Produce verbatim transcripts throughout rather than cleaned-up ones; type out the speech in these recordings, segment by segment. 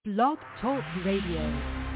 Blog Talk Radio.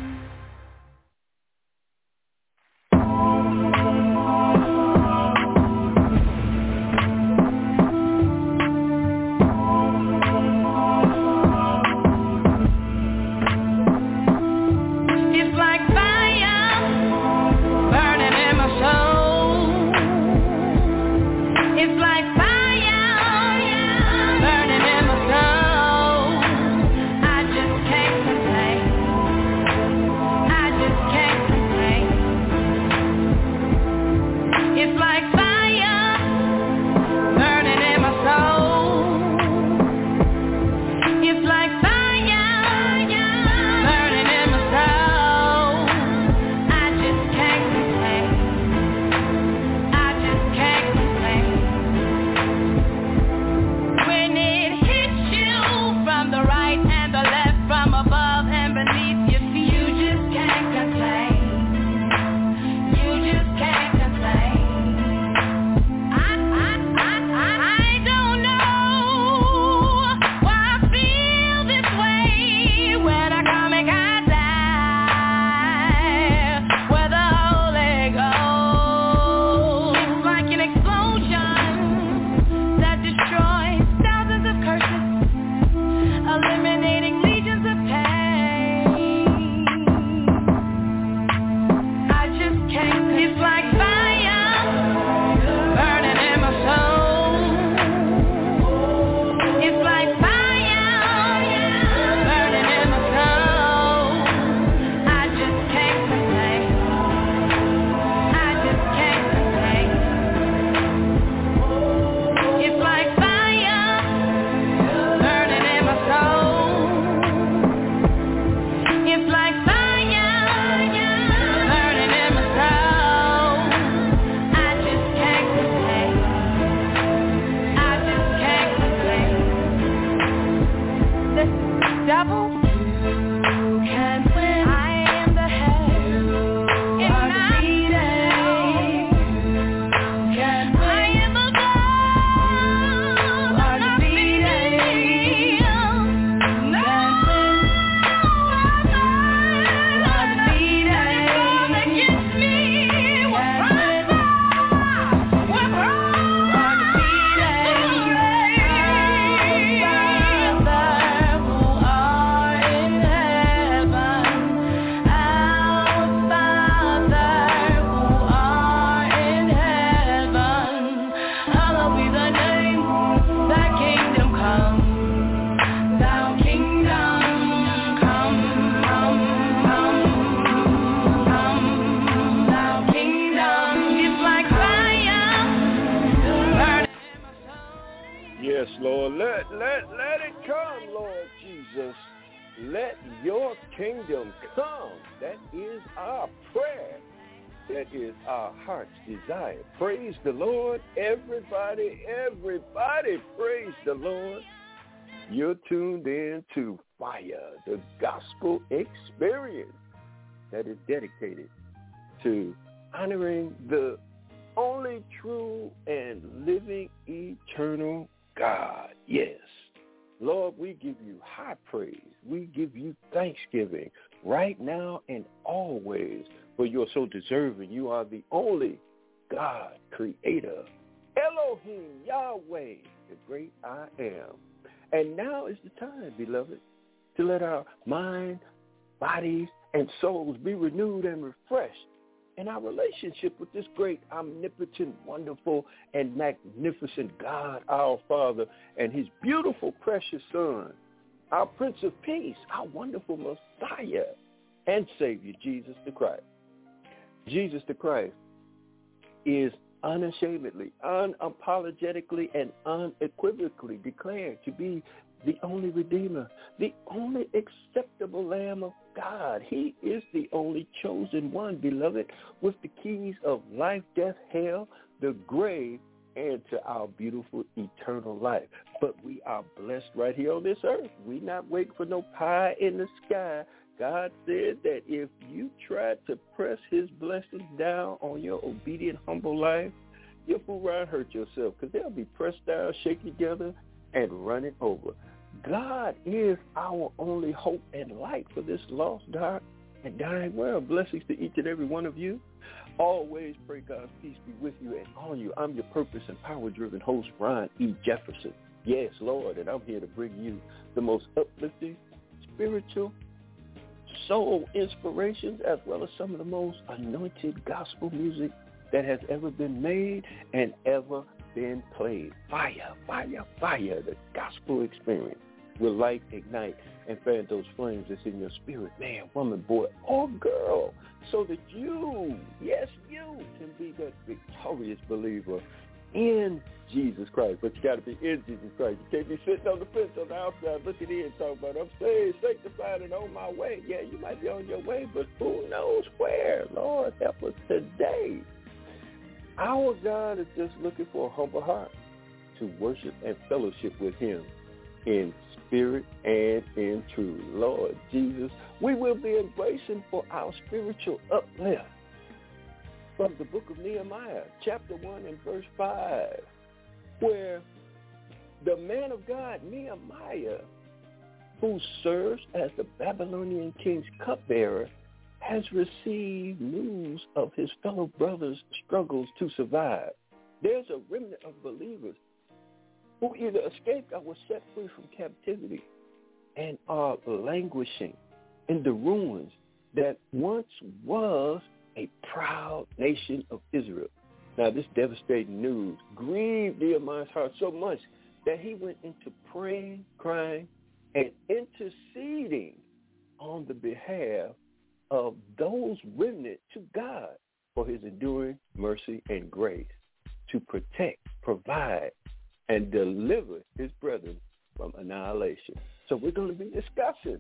Desire. Praise the Lord, everybody, everybody, praise the Lord. You're tuned in to Fire, the gospel experience that is dedicated to honoring the only true and living eternal God. Yes, Lord, we give you high praise. We give you thanksgiving right now and always, for you're so deserving. You are the only God, Creator, Elohim, Yahweh, the great I am. And now is the time, beloved, to let our mind, bodies, and souls be renewed and refreshed in our relationship with this great, omnipotent, wonderful, and magnificent God, our Father, and his beautiful, precious Son, our Prince of Peace, our wonderful Messiah and Savior, Jesus the Christ. Jesus the Christ is unashamedly, unapologetically, and unequivocally declared to be the only Redeemer, the only acceptable Lamb of God. He is the only chosen one, beloved, with the keys of life, death, hell, the grave, and to our beautiful eternal life. But we are blessed right here on this earth. We not waiting for no pie in the sky. God said that if you try to press his blessings down on your obedient, humble life, you'll fool around and hurt yourself, because they'll be pressed down, shaken together, and running over. God is our only hope and light for this lost, dark, and dying world. Blessings to each and every one of you. Always pray God's peace be with you and on you. I'm your purpose and power-driven host, Ron E. Jefferson. Yes, Lord, and I'm here to bring you the most uplifting, spiritual, soul inspirations, as well as some of the most anointed gospel music that has ever been made and ever been played. Fire, fire, fire, the gospel experience will light, ignite, and fan those flames that's in your spirit, man, woman, boy, or girl, so that you, yes, you can be that victorious believer in Jesus Christ. But you got to be in Jesus Christ. You can't be sitting on the fence on the outside looking in talking about, I'm saved, sanctified, and on my way. Yeah, you might be on your way, but who knows where? Lord, help us today. Our God is just looking for a humble heart to worship and fellowship with him in spirit and in truth. Lord Jesus, we will be embracing for our spiritual uplift from the book of Nehemiah, chapter one and verse five, where the man of God, Nehemiah, who serves as the Babylonian king's cupbearer, has received news of his fellow brothers' struggles to survive. There's a remnant of believers who either escaped or were set free from captivity and are languishing in the ruins that once was a proud nation of Israel. Now, this devastating news grieved Nehemiah's heart so much that he went into praying, crying, and interceding on the behalf of those remnant to God for his enduring mercy and grace to protect, provide, and deliver his brethren from annihilation. So we're going to be discussing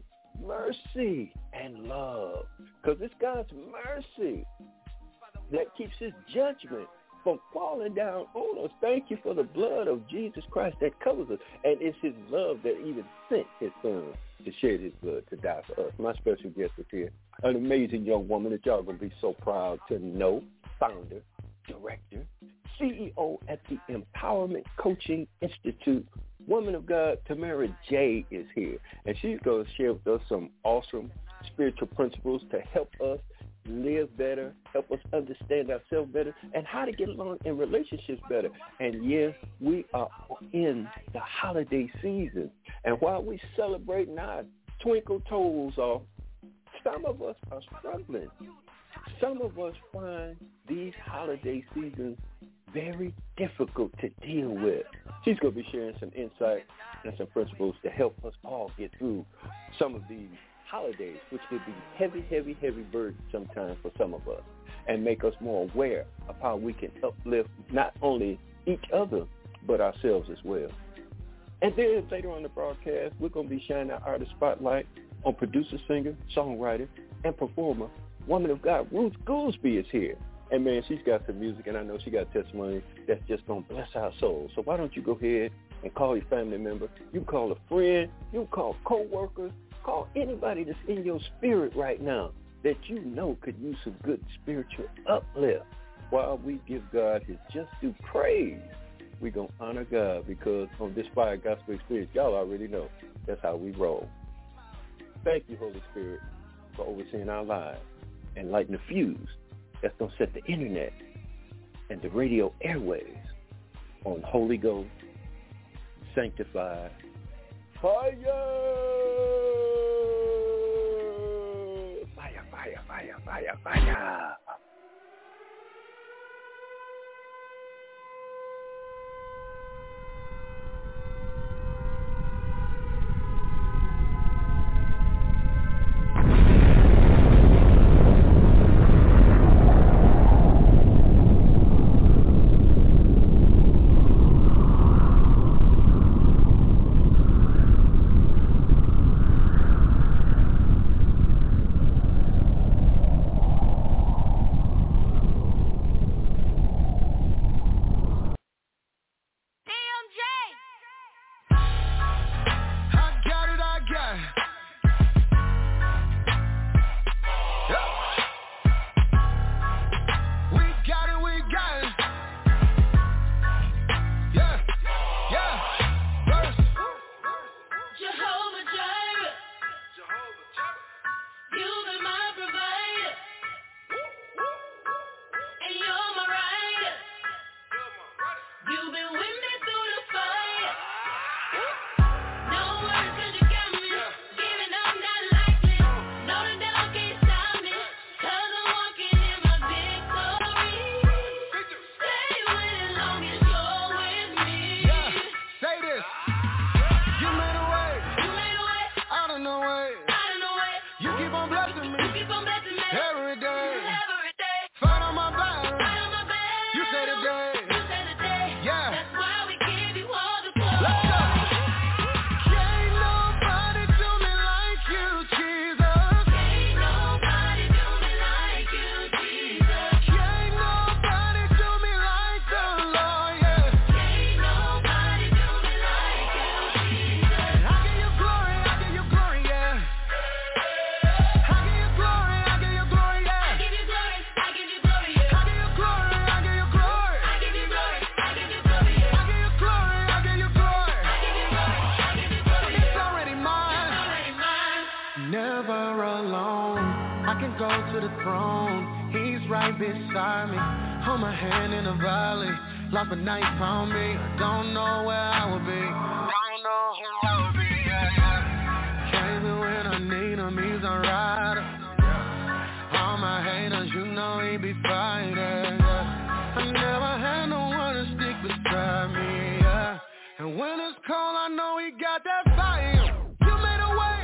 mercy and love, because it's God's mercy that keeps his judgment from falling down on us. Thank you for the blood of Jesus Christ that covers us, and it's his love that even sent his son to shed his blood to die for us. My special guest is here, an amazing young woman that y'all going to be so proud to know, founder, director, C E O at the Empowerment Coaching Institute. Woman of God, Tamara J. is here, and she's going to share with us some awesome spiritual principles to help us live better, help us understand ourselves better, and how to get along in relationships better. And yes, we are in the holiday season, and while we celebrating our twinkle toes off, some of us are struggling. Some of us find these holiday seasons very difficult to deal with. She's going to be sharing some insight and some principles to help us all get through some of these holidays, which could be heavy, heavy, heavy burden sometimes for some of us, and make us more aware of how we can uplift not only each other, but ourselves as well. And then later on the broadcast, we're going to be shining our artist spotlight on producer, singer, songwriter, and performer, woman of God, Ruth Goolsby is here. And, man, she's got some music, and I know she got testimony that's just going to bless our souls. So why don't you go ahead and call your family member. You can call a friend. You can call co-workers. Call anybody that's in your spirit right now that you know could use some good spiritual uplift. While we give God his just due praise, we're going to honor God, because on this Fire Gospel Experience, y'all already know that's how we roll. Thank you, Holy Spirit, for overseeing our lives and lighting the fuse that's going to set the internet and the radio airways on Holy Ghost, sanctified fire. Fire, fire, fire, fire, fire. Never alone, I can go to the throne. He's right beside me. Hold my hand in the valley. Lost a night, found me. I don't know where I would be. Don't know who I would be. Yeah, yeah. Came in when I need him. He's a rider. All my haters, you know he be fighting. Yeah. I never had no one to stick beside me. Yeah. And when it's cold, I know he got that fire. You made a way.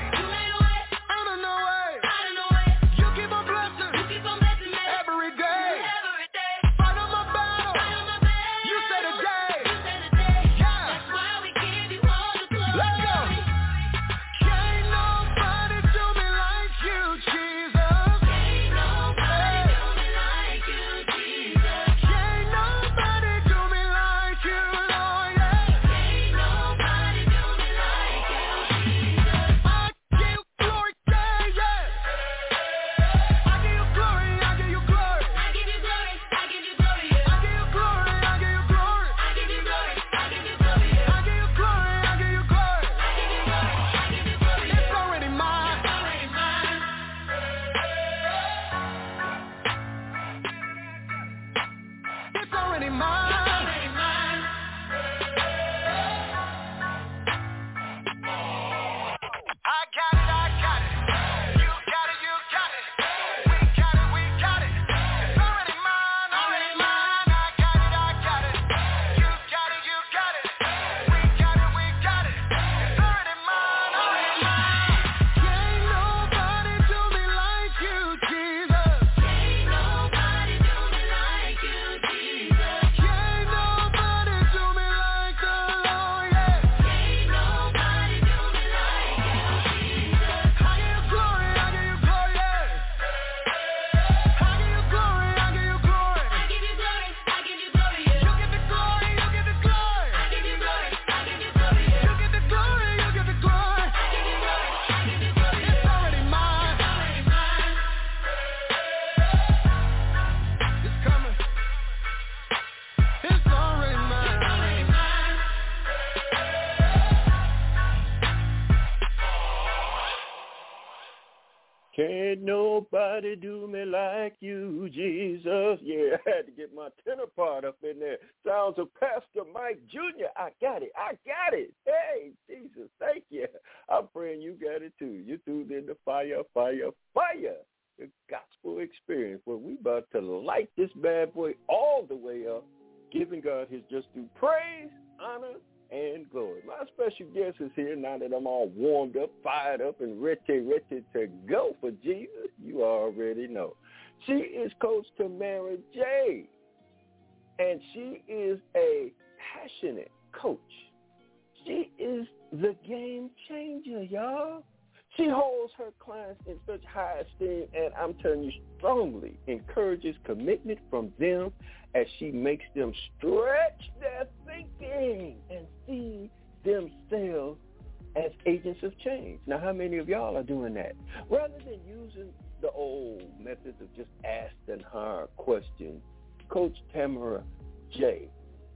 Can't nobody do me like you, Jesus. Yeah, I had to get my tenor part up in there. Sounds of Pastor Mike Junior I got it. I got it. Hey, Jesus, thank you. I'm praying you got it too. You threw in the fire, fire, fire. The gospel experience where we about to light this bad boy all the way up, giving God his just due praise, honor, and glory. My special guest is here now that I'm all warmed up, fired up, and ready, ready to go for Jesus. You already know. She is Coach Tamara J, and she is a passionate coach. She is the game changer, y'all. She holds her clients in such high esteem, and I'm telling you strongly, encourages commitment from them as she makes them stretch their thinking and see themselves as agents of change. Now, how many of y'all are doing that? Rather than using the old methods of just ask and hard questions, Coach Tamara J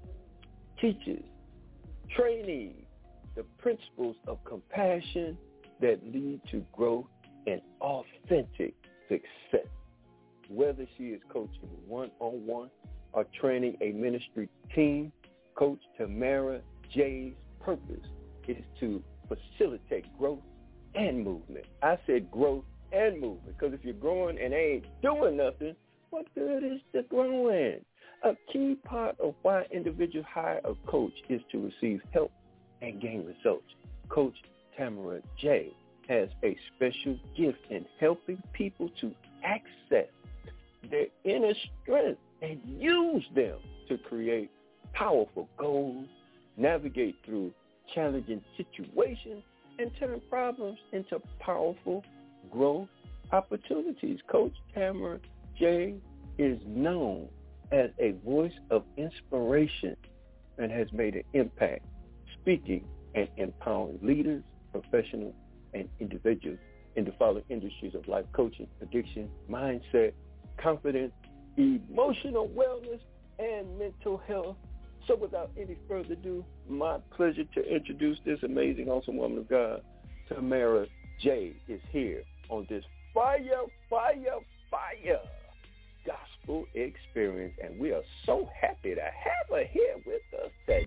teaches trainees the principles of compassion that lead to growth and authentic success. Whether she is coaching one-on-one or training a ministry team, Coach Tamara J's purpose is to facilitate growth and movement. I said growth and movement because if you're growing and ain't doing nothing, what good is the growing? A key part of why individuals hire a coach is to receive help and gain results. Coach Tamara J has a special gift in helping people to access their inner strength and use them to create powerful goals, navigate through challenging situations, and turn problems into powerful growth opportunities. Coach Tamara J is known as a voice of inspiration and has made an impact speaking and empowering leaders, professionals, and individuals in the following industries of life coaching, addiction, mindset, confidence, emotional wellness, and mental health. So without any further ado, my pleasure to introduce this amazing, awesome woman of God, Tamara J is here on this fire, fire, fire gospel experience, and we are so happy to have her here with us today.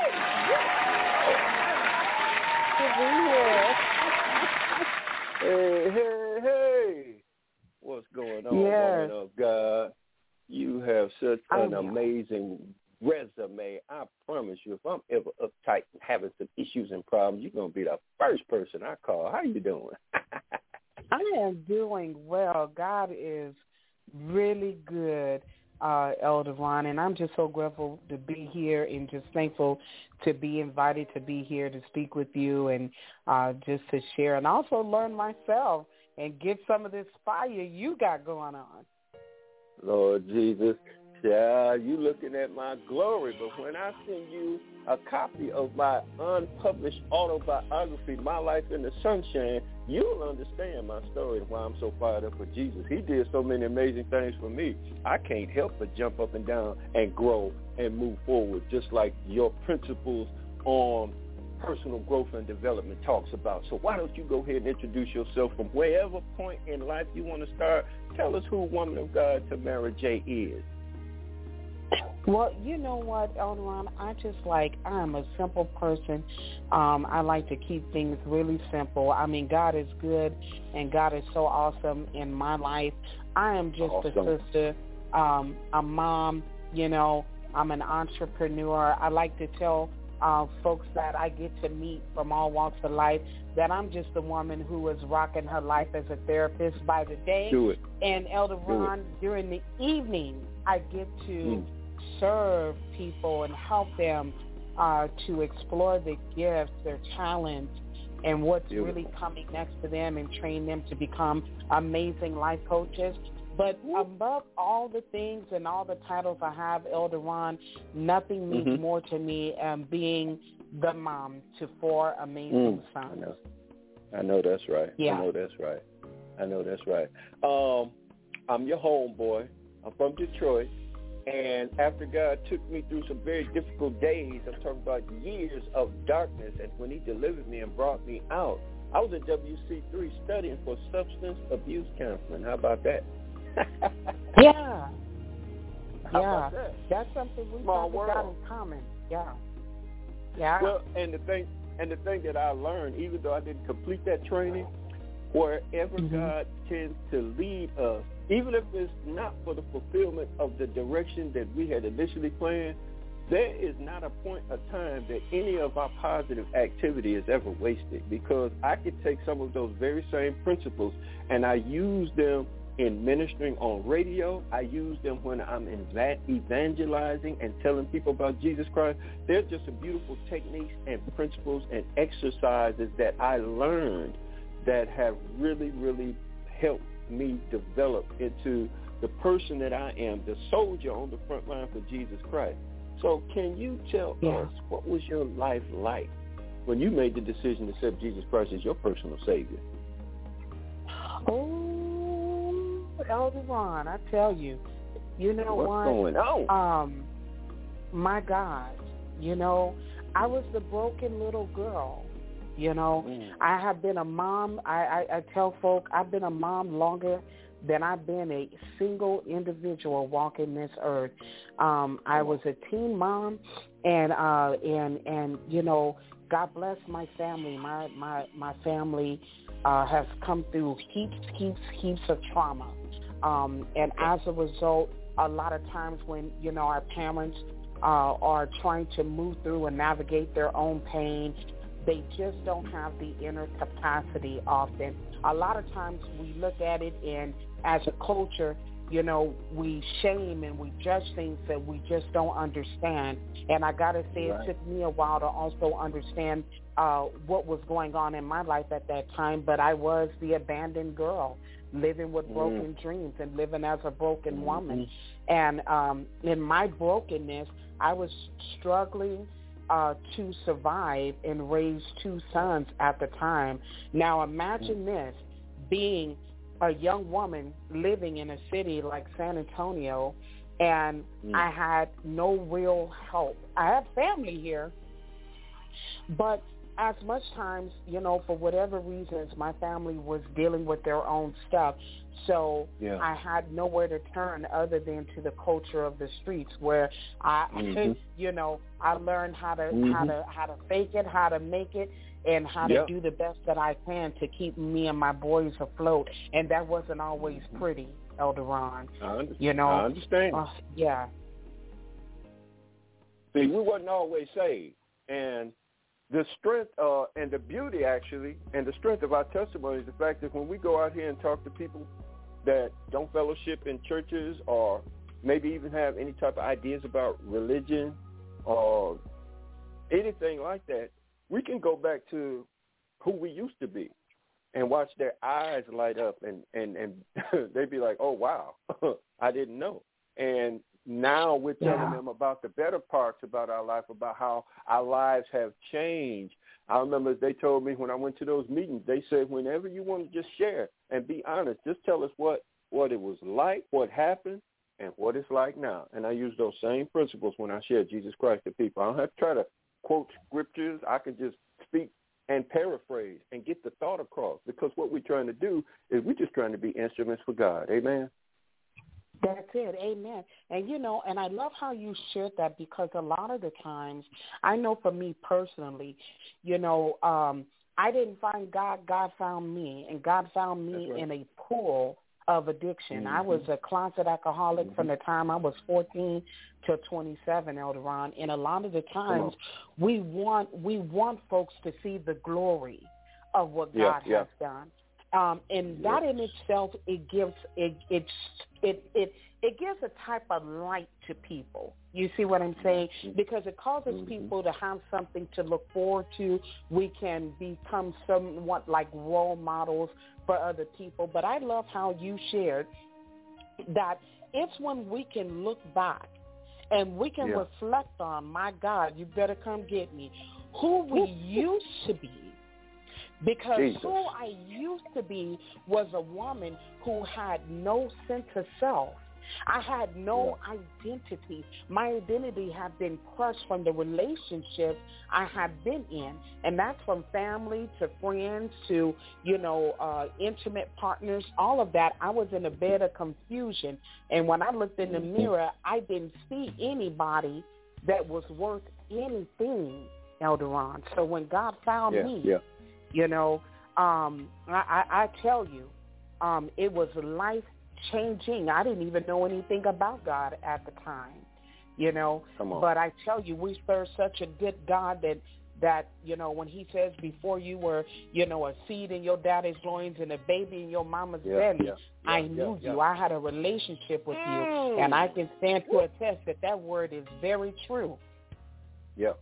Hey, hey, hey. What's going on, yes. woman of God? You have such an oh, amazing resume. I promise you, if I'm ever uptight and having some issues and problems, you're going to be the first person I call. How you doing? I am doing well. God is really good, uh, Elder Ron, and I'm just so grateful to be here and just thankful to be invited to be here to speak with you and uh, just to share and also learn myself and get some of this fire you got going on. Lord Jesus, yeah, you looking at my glory, but when I send you a copy of my unpublished autobiography, My Life in the Sunshine, you'll understand my story and why I'm so fired up for Jesus. He did so many amazing things for me. I can't help but jump up and down and grow and move forward, just like your principles on personal growth and development talks about. So why don't you go ahead and introduce yourself from wherever point in life you want to start. Tell us who Woman of God Tamara J is. Well, you know what, Elder Ron, I just like, I'm a simple person. Um, I like to keep things really simple. I mean, God is good, and God is so awesome in my life. I am just awesome. a sister, um, a mom, you know, I'm an entrepreneur. I like to tell uh, folks that I get to meet from all walks of life that I'm just a woman who is rocking her life as a therapist by the day. Do it. And Elder Do Ron, it. during the evening, I get to Mm. serve people and help them uh, to explore their gifts, their talents, and what's Beautiful. really coming next to them and train them to become amazing life coaches. But above all the things and all the titles I have, Elder Ron, nothing means mm-hmm. more to me um, being the mom to four amazing mm. sons. I know. I know that's right. Yeah. I know that's right. I know that's right. Um, I'm your homeboy. I'm from Detroit. And after God took me through some very difficult days, I'm talking about years of darkness, and when he delivered me and brought me out, I was at W C three studying for substance abuse counseling. How about that? yeah. How yeah. about that? That's something we Small probably got world. in common. Yeah. Yeah. Well, and the thing and the thing that I learned, even though I didn't complete that training, wherever mm-hmm. God tends to lead us, even if it's not for the fulfillment of the direction that we had initially planned, there is not a point of time that any of our positive activity is ever wasted, because I could take some of those very same principles and I use them in ministering on radio. I use them when I'm evangelizing and telling people about Jesus Christ. They're just some beautiful techniques and principles and exercises that I learned that have really, really helped me develop into the person that I am, the soldier on the front line for Jesus Christ. So can you tell yeah. us, what was your life like when you made the decision to accept Jesus Christ as your personal Savior? Oh, Elder Ron, I tell you, you know What's what? going on? Um, my God, you know, I was the broken little girl. You know, mm. I have been a mom. I, I, I tell folk I've been a mom longer than I've been a single individual walking this earth. Um, I was a teen mom, and uh, and and you know, God bless my family. My my my family uh, has come through heaps, heaps, heaps of trauma, um, and as a result, a lot of times when you know our parents uh, are trying to move through and navigate their own pain, they just don't have the inner capacity often. A lot of times we look at it, and as a culture, you know, we shame and we judge things that we just don't understand. And I got to say, right. It took me a while to also understand uh, what was going on in my life at that time. But I was the abandoned girl, living with mm. broken dreams and living as a broken mm-hmm. woman. And um, in my brokenness, I was struggling Uh, to survive and raise two sons at the time. Now imagine this, being a young woman living in a city like San Antonio, and mm. I had no real help. I have family here, but as much times, you know, for whatever reasons, my family was dealing with their own stuff. So yeah. I had nowhere to turn other than to the culture of the streets, where I, mm-hmm. you know, I learned how to mm-hmm. how to how to fake it, how to make it, and how yep. to do the best that I can to keep me and my boys afloat. And that wasn't always pretty, Elder Ron. I understand. You know, I understand. Uh, yeah. See, we wasn't always saved, and the strength uh, and the beauty, actually, and the strength of our testimony is the fact that when we go out here and talk to people that don't fellowship in churches or maybe even have any type of ideas about religion or anything like that, we can go back to who we used to be and watch their eyes light up, and, and, and they'd be like, oh, wow, I didn't know. And now we're telling yeah. them about the better parts about our life, about how our lives have changed. I remember they told me when I went to those meetings, they said, whenever you want to just share and be honest, just tell us what, what it was like, what happened, and what it's like now. And I use those same principles when I share Jesus Christ to people. I don't have to try to quote scriptures. I can just speak and paraphrase and get the thought across, because what we're trying to do is we're just trying to be instruments for God. Amen. That's it. Amen. And, you know, and I love how you shared that, because a lot of the times, I know for me personally, you know, um, I didn't find God. God found me, and God found me right. in a pool of addiction. Mm-hmm. I was a closet alcoholic mm-hmm. from the time I was fourteen to twenty-seven, Elder Ron. And a lot of the times we want we want folks to see the glory of what yeah, God yeah. has done. Um, and that in itself, it gives it it it it it gives a type of light to people. You see what I'm saying? Because it causes mm-hmm. people to have something to look forward to. We can become somewhat like role models for other people. But I love how you shared that it's when we can look back and we can yeah. reflect on, my God, you better come get me, who we used to be. Because Jesus. Who I used to be was a woman who had no sense of self. I had no yeah. identity. My identity had been crushed from the relationship I had been in. And that's from family to friends to, you know, uh, intimate partners, all of that. I was in a bed of confusion. And when I looked in the mirror, I didn't see anybody that was worth anything, Elder Ron. So when God found yeah. me, yeah. you know, um, I, I, I tell you, um, it was life-changing. I didn't even know anything about God at the time, you know. Come on. But I tell you, we serve such a good God that, that, you know, when he says before you were, you know, a seed in your daddy's loins and a baby in your mama's yeah, belly, yeah, yeah, I yeah, knew yeah. you. I had a relationship with mm. you, and I can stand to attest that that word is very true. Yep.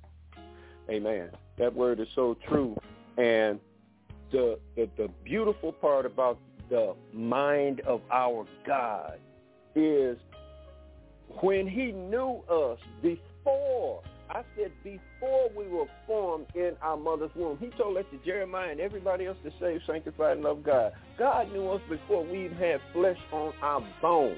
Amen. That word is so true. And the, the the beautiful part about the mind of our God is when he knew us before, I said before we were formed in our mother's womb. He told that to Jeremiah and everybody else to save, sanctified, and love God. God knew us before we even had flesh on our bones.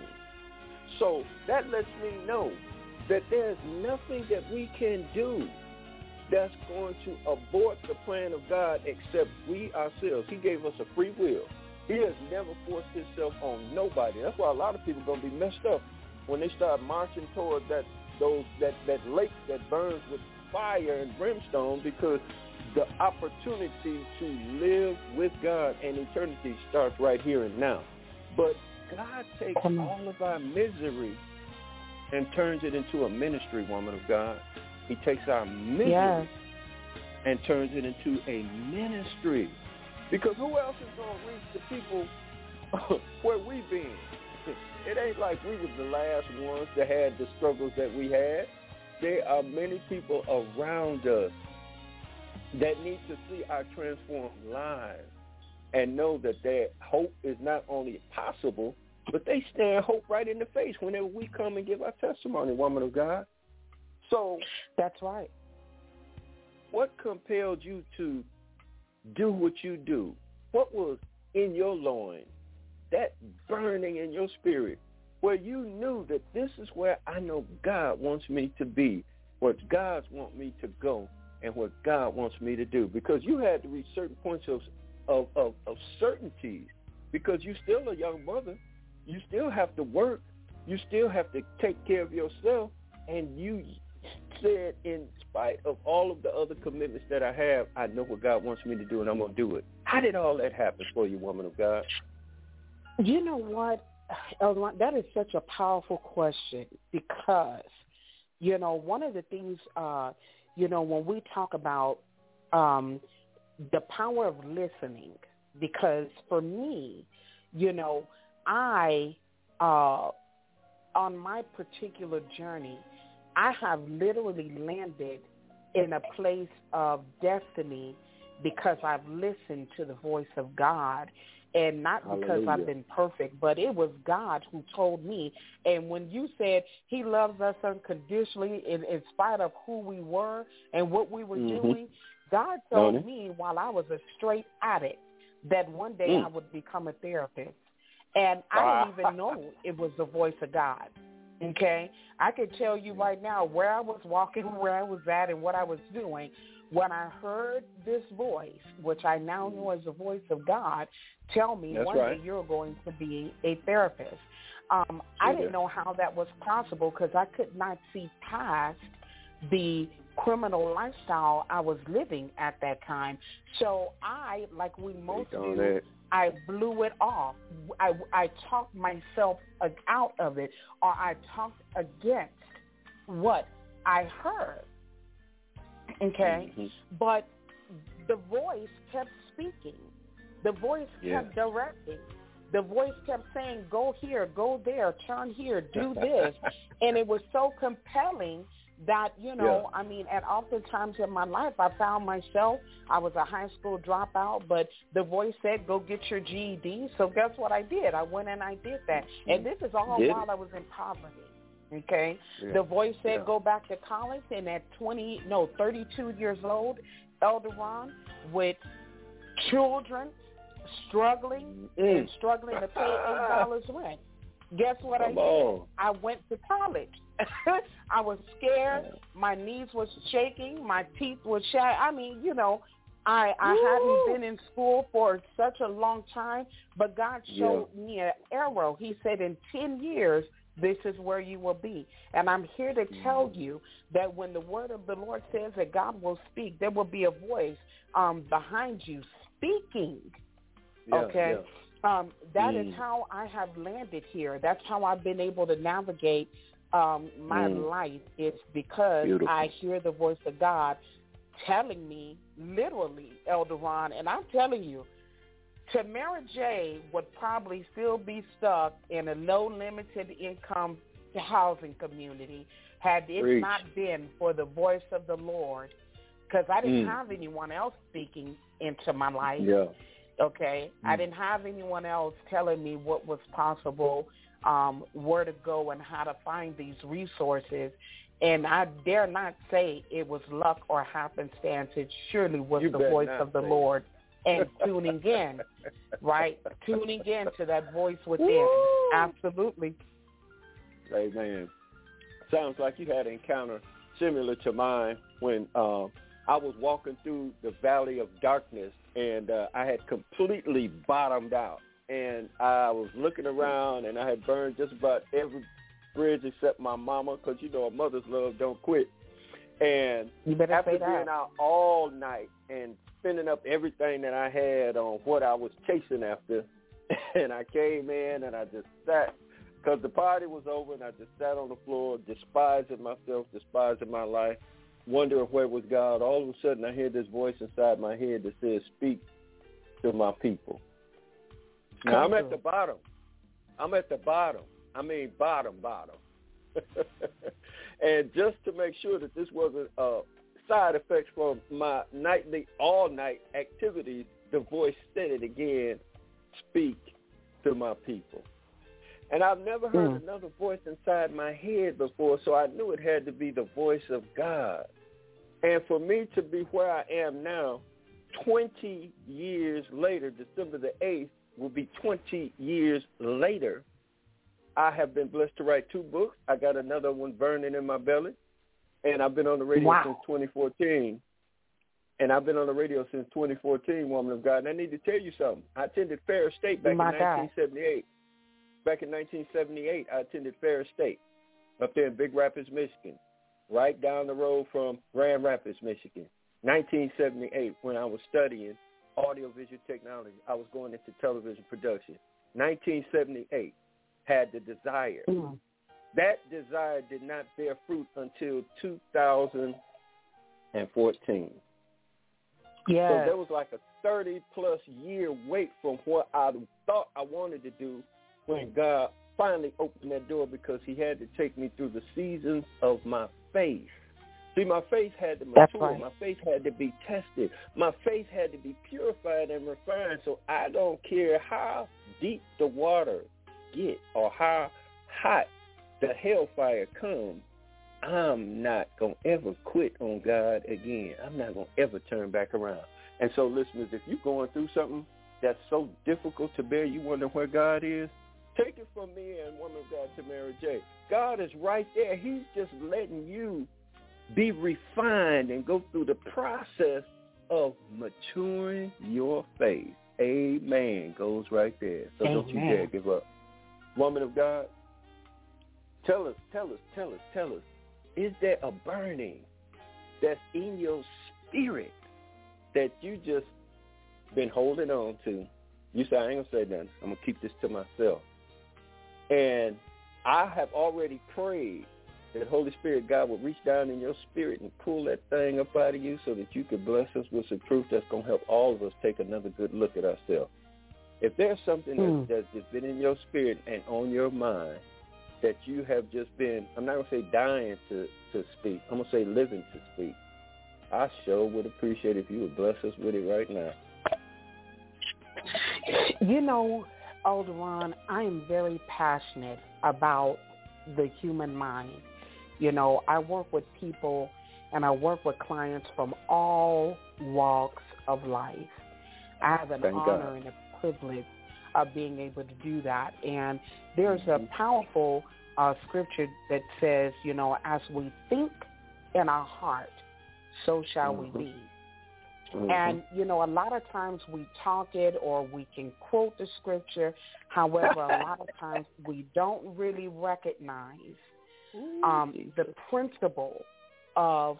So that lets me know that there's nothing that we can do that's going to abort the plan of God except we ourselves. He gave us a free will. He has never forced himself on nobody. That's why a lot of people are going to be messed up when they start marching toward that those that, that lake that burns with fire and brimstone, because the opportunity to live with God and eternity starts right here and now. But God takes all of our misery and turns it into a ministry, woman of God. He takes our misery yes. and turns it into a ministry. Because who else is going to reach the people where we've been? It ain't like we was the last ones that had the struggles that we had. There are many people around us that need to see our transformed lives and know that their hope is not only possible, but they stand hope right in the face whenever we come and give our testimony, woman of God. So that's right. What compelled you to do what you do? What was in your loins, that burning in your spirit, where you knew that this is where I know God wants me to be, where God wants me to go, and what God wants me to do. Because you had to reach certain points of of, of, of certainties, because you're still a young mother. You still have to work. You still have to take care of yourself. And you said, in spite of all of the other commitments that I have, I know what God wants me to do, and I'm going to do it. How did all that happen for you, woman of God? You know what, Elder, that is such a powerful question, because, you know, one of the things, uh, you know, when we talk about um, the power of listening, because for me, you know, I, uh, on my particular journey, I have literally landed in a place of destiny because I've listened to the voice of God, and not because Hallelujah. I've been perfect, but it was God who told me. And when you said he loves us unconditionally in, in spite of who we were and what we were mm-hmm. doing, God told mm-hmm. me while I was a straight addict that one day mm. I would become a therapist. And I didn't even know it was the voice of God. Okay? I could tell you right now where I was walking, where I was at, and what I was doing. When I heard this voice, which I now know as the voice of God, tell me That's one right. day you're going to be a therapist. Um, I yeah. didn't know how that was possible because I could not see past the criminal lifestyle I was living at that time. So I, like we most do, it. I blew it off. I, I talked myself out of it, or I talked against what I heard. Okay? Mm-hmm. But the voice kept speaking. The voice kept yeah. directing. The voice kept saying, go here, go there, turn here, do this. And it was so compelling that, you know, yeah. I mean, at oftentimes in my life, I found myself, I was a high school dropout, but the voice said, go get your G E D. So guess what I did? I went and I did that. And this is all did while it? I was in poverty. Okay? Yeah. The voice said, yeah. go back to college. And at twenty, no, thirty-two years old, Elder Ron, with children struggling mm. and struggling to pay eight dollars rent. Guess what Come I did? on. I went to college. I was scared. My knees was shaking. My teeth were shattered. I mean, you know, I, I hadn't been in school for such a long time, but God showed yeah. me an arrow. He said, in ten years, this is where you will be. And I'm here to tell you that when the word of the Lord says that God will speak, there will be a voice um, behind you speaking. Yeah, okay? Yeah. Um, that mm. is how I have landed here. That's how I've been able to navigate um, my mm. life. It's because Beautiful. I hear the voice of God telling me, literally, Elder Ron, and I'm telling you, Tamara J. would probably still be stuck in a low limited income housing community had it Preach. not been for the voice of the Lord, because I didn't mm. have anyone else speaking into my life. Yeah. Okay? mm. I didn't have anyone else telling me what was possible, um, where to go and how to find these resources. And I dare not say it was luck or happenstance. It surely was you the voice of the say. Lord. And tuning in, right? Tuning in to that voice within. Woo! Absolutely. Amen. Sounds like you had an encounter similar to mine when uh, I was walking through the valley of darkness, and uh, I had completely bottomed out. And I was looking around, and I had burned just about every bridge except my mama, because, you know, a mother's love don't quit. And you better after say that. being out all night and spending up everything that I had on what I was chasing after, and I came in and I just sat, because the party was over, and I just sat on the floor, despising myself, despising my life, wondering where was God. All of a sudden I hear this voice inside my head that says, speak to my people. Now, I'm at the bottom. I'm at the bottom. I mean, bottom, bottom. And just to make sure that this wasn't a side effect from my nightly, all-night activities, the voice said it again, speak to my people. And I've never heard mm. another voice inside my head before, so I knew it had to be the voice of God. And for me to be where I am now, twenty years later, December the eighth, will be twenty years later, I have been blessed to write two books. I got another one burning in my belly, and I've been on the radio wow. since twenty fourteen. And I've been on the radio since twenty fourteen, woman of God. And I need to tell you something. I attended Ferris State back My in God. nineteen seventy-eight. Back in nineteen seventy-eight, I attended Ferris State up there in Big Rapids, Michigan, right down the road from Grand Rapids, Michigan. nineteen seventy-eight, when I was studying audiovisual technology, I was going into television production. nineteen seventy-eight, had the desire. Mm. That desire did not bear fruit until two thousand fourteen. Yes. So there was like a thirty-plus year wait from what I thought I wanted to do when God finally opened that door, because he had to take me through the seasons of my faith. See, my faith had to That's mature. right. My faith had to be tested. My faith had to be purified and refined. So I don't care how deep the water get or how hot the hellfire comes, I'm not going to ever quit on God again. I'm not going to ever turn back around. And so, listeners, if you're going through something that's so difficult to bear, you wonder where God is, take it from me and woman of God, Tamara J. God is right there. He's just letting you be refined and go through the process of maturing your faith. Amen. Goes right there. So Amen. Don't you dare give up. Woman of God, tell us, tell us, tell us, tell us, is there a burning that's in your spirit that you just been holding on to? You say, I ain't going to say nothing. I'm going to keep this to myself. And I have already prayed that Holy Spirit, God, will reach down in your spirit and pull that thing up out of you so that you could bless us with some truth that's going to help all of us take another good look at ourselves. If there's something Mm. that's, that's just been in your spirit and on your mind that you have just been, I'm not going to say dying to, to speak, I'm going to say living to speak, I sure would appreciate if you would bless us with it right now. You know, Elder Ron, I am very passionate about the human mind. You know, I work with people and I work with clients from all walks of life. I have an Thank honor God. and a privilege of being able to do that. And there's Mm-hmm. a powerful uh, scripture that says, you know, as we think in our heart, so shall Mm-hmm. we be. Mm-hmm. And, you know, a lot of times we talk it or we can quote the scripture. However, a lot of times we don't really recognize um, the principle of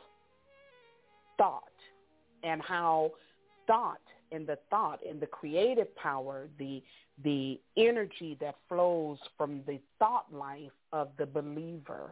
thought and how thought and the thought and the creative power, the the energy that flows from the thought life of the believer.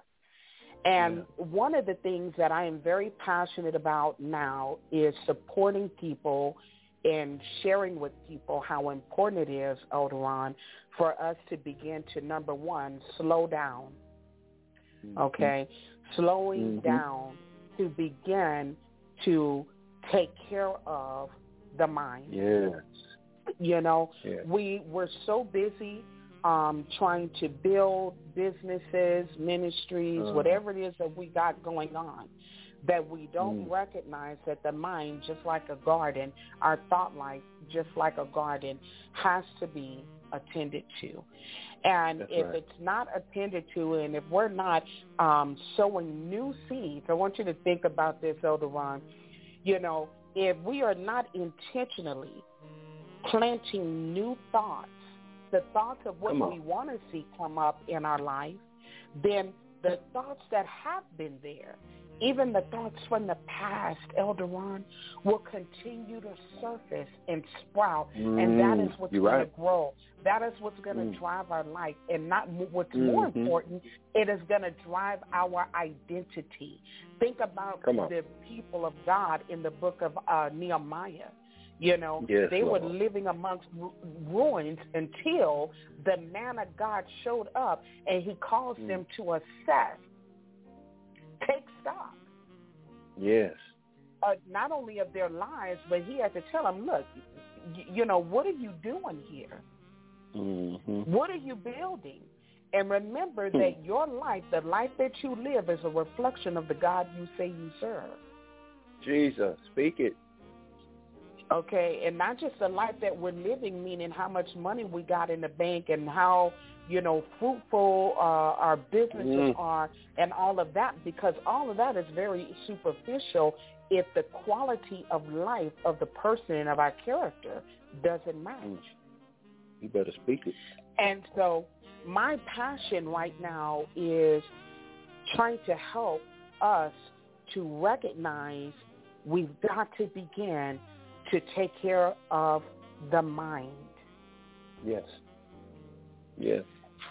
And yeah. one of the things that I am very passionate about now is supporting people and sharing with people how important it is, Elder Ron, for us to begin to, number one, slow down, mm-hmm. okay? Slowing mm-hmm. down to begin to take care of the mind. Yes. You know, yes. we, we're so busy Um, trying to build businesses, ministries, uh, whatever it is that we got going on, that we don't mm. recognize that the mind, just like a garden, our thought life, just like a garden, has to be attended to. And That's if right. it's not attended to, and if we're not um, sowing new seeds, I want you to think about this, Elder Ron. You know, if we are not intentionally planting new thoughts, the thoughts of what we want to see come up in our life, then the thoughts that have been there, even the thoughts from the past, Elder Ron, will continue to surface and sprout, mm, and that is what's going right. to grow. That is what's going to mm. drive our life, and not what's mm-hmm. more important, it is going to drive our identity. Think about the people of God in the book of uh, Nehemiah. You know, yes, they Lord. were living amongst ru- ruins until the man of God showed up and he caused mm. them to assess, take stock. Yes. Uh, not only of their lives, but he had to tell them, look, y- you know, what are you doing here? Mm-hmm. What are you building? And remember mm. that your life, the life that you live, is a reflection of the God you say you serve. Jesus, speak it. okay, and not just the life that we're living, meaning how much money we got in the bank and how, you know, fruitful uh, our businesses mm. are and all of that, because all of that is very superficial if the quality of life of the person and of our character doesn't match. Mm. You better speak it. And so my passion right now is trying to help us to recognize we've got to begin to take care of the mind. Yes. Yes.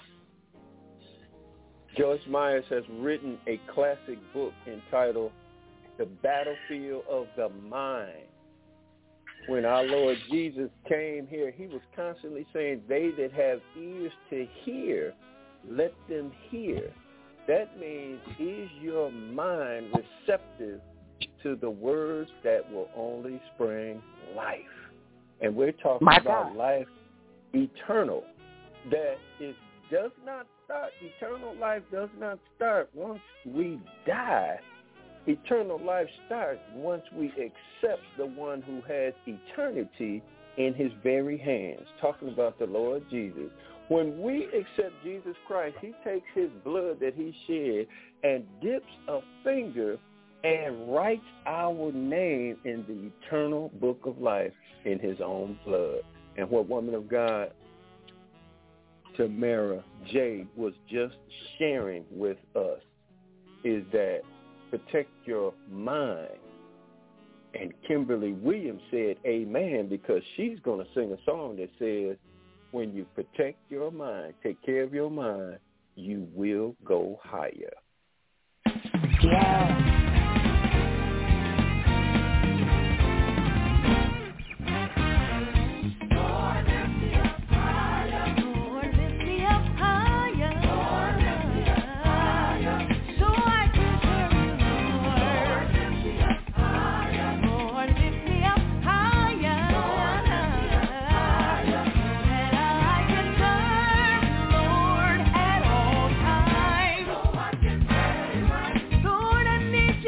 Joyce Myers has written a classic book entitled The Battlefield of the Mind. When our Lord Jesus came here, he was constantly saying, they that have ears to hear, let them hear. That means, is your mind receptive to the words that will only spring life? And we're talking My about God. life eternal. That it does not start, eternal life does not start once we die. Eternal life starts once we accept the one who has eternity in his very hands, talking about the Lord Jesus. When we accept Jesus Christ, he takes his blood that he shed and dips a finger and writes our name in the eternal book of life in his own blood. And what woman of God Tamara J. was just sharing with us is that protect your mind. And Kimberly Williams said amen, because she's going to sing a song that says, when you protect your mind, take care of your mind, you will go higher. Yeah. Lord, I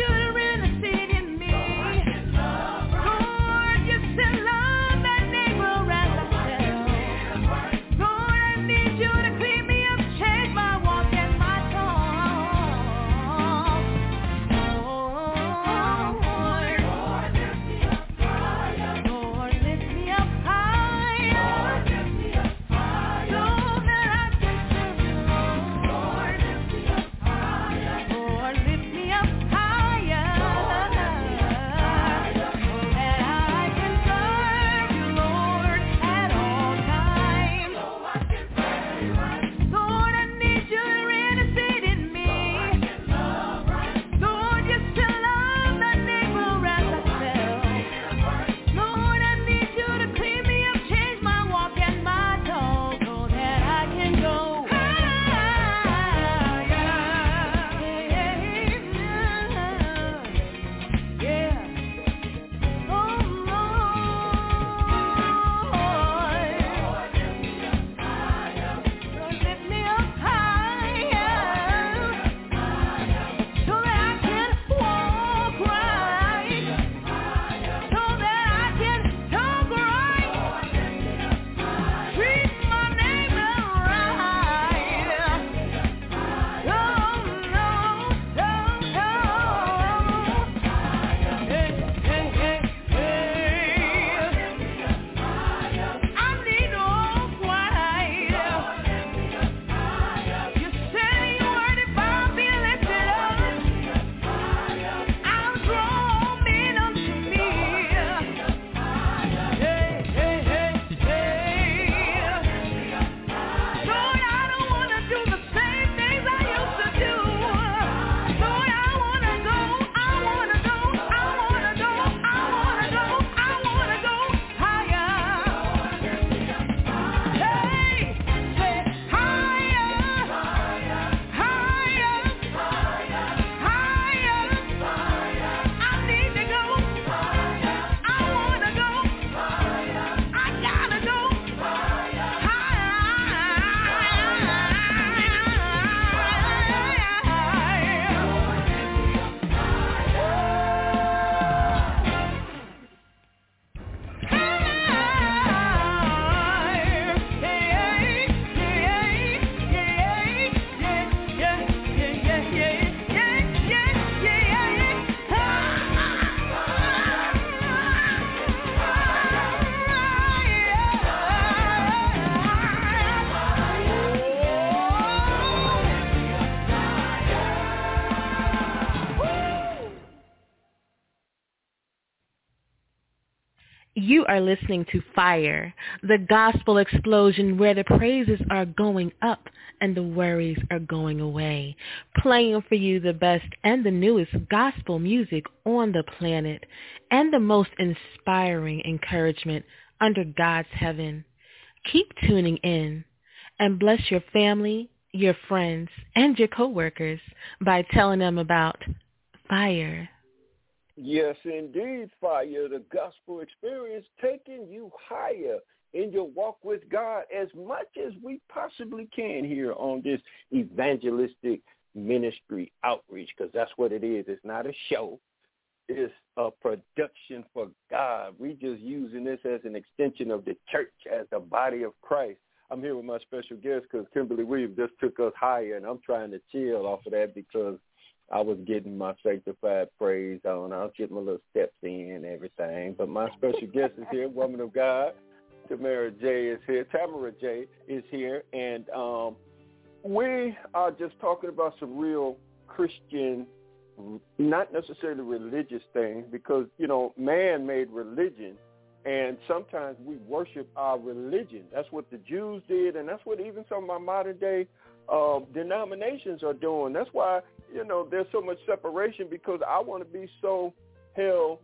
You are listening to Fire, the gospel explosion where the praises are going up and the worries are going away. Playing for you the best and the newest gospel music on the planet and the most inspiring encouragement under God's heaven. Keep tuning in and bless your family, your friends, and your coworkers by telling them about Fire. Yes, indeed, Fire, the gospel experience, taking you higher in your walk with God as much as we possibly can here on this evangelistic ministry outreach, because that's what it is. It's not a show. It's a production for God. We just using this as an extension of the church, as the body of Christ. I'm here with my special guest because Kimberly Williams just took us higher, and I'm trying to chill off of that because I was getting my sanctified praise on. I was getting my little steps in and everything. But my special guest is here, woman of God. Tamara J is here. Tamara J is here. And um, we are just talking about some real Christian, not necessarily religious things, because, you know, man made religion. And sometimes we worship our religion. That's what the Jews did, and that's what even some of our modern-day uh, denominations are doing. That's why, you know, there's so much separation, because I want to be so held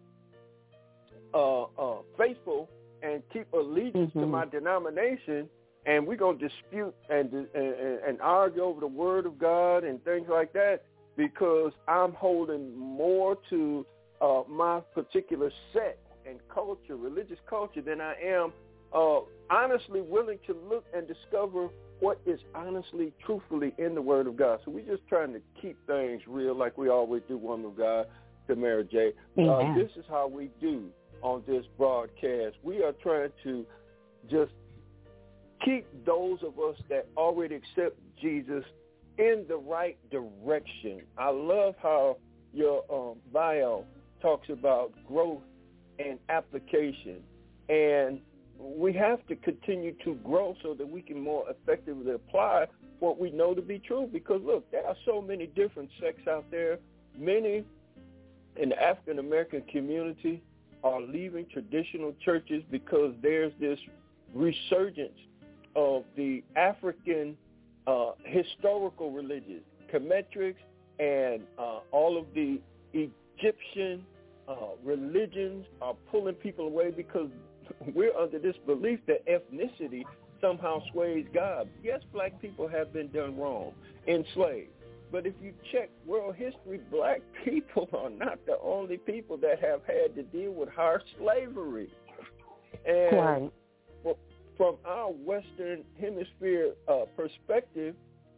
uh, uh, faithful and keep allegiance mm-hmm. to my denomination, and we're going to dispute and, and, and argue over the word of God and things like that, because I'm holding more to uh, my particular set and culture, religious culture, than I am uh, honestly willing to look and discover what is honestly, truthfully in the Word of God. So we're just trying to keep things real like we always do, woman of God, Tamara J. Uh, this is how we do on this broadcast. We are trying to just keep those of us that already accept Jesus in the right direction. I love how your um, bio talks about growth and application, and we have to continue to grow so that we can more effectively apply what we know to be true, because look, there are so many different sects out there. Many in the African American community are leaving traditional churches because there's this resurgence of the African uh, historical religions, Kemetrics, and uh, all of the Egyptian Uh, religions are pulling people away because we're under this belief that ethnicity somehow sways God. Yes, black people have been done wrong, enslaved. But if you check world history, black people are not the only people that have had to deal with harsh slavery. And right. from our Western Hemisphere uh, perspective,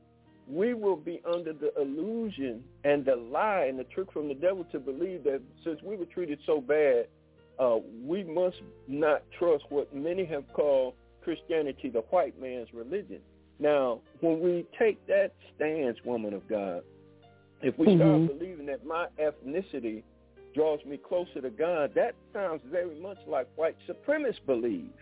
we will be under the illusion and the lie and the trick from the devil to believe that since we were treated so bad, uh, we must not trust what many have called Christianity, the white man's religion. Now, when we take that stance, woman of God, if we mm-hmm. start believing that my ethnicity draws me closer to God, that sounds very much like white supremacists believe.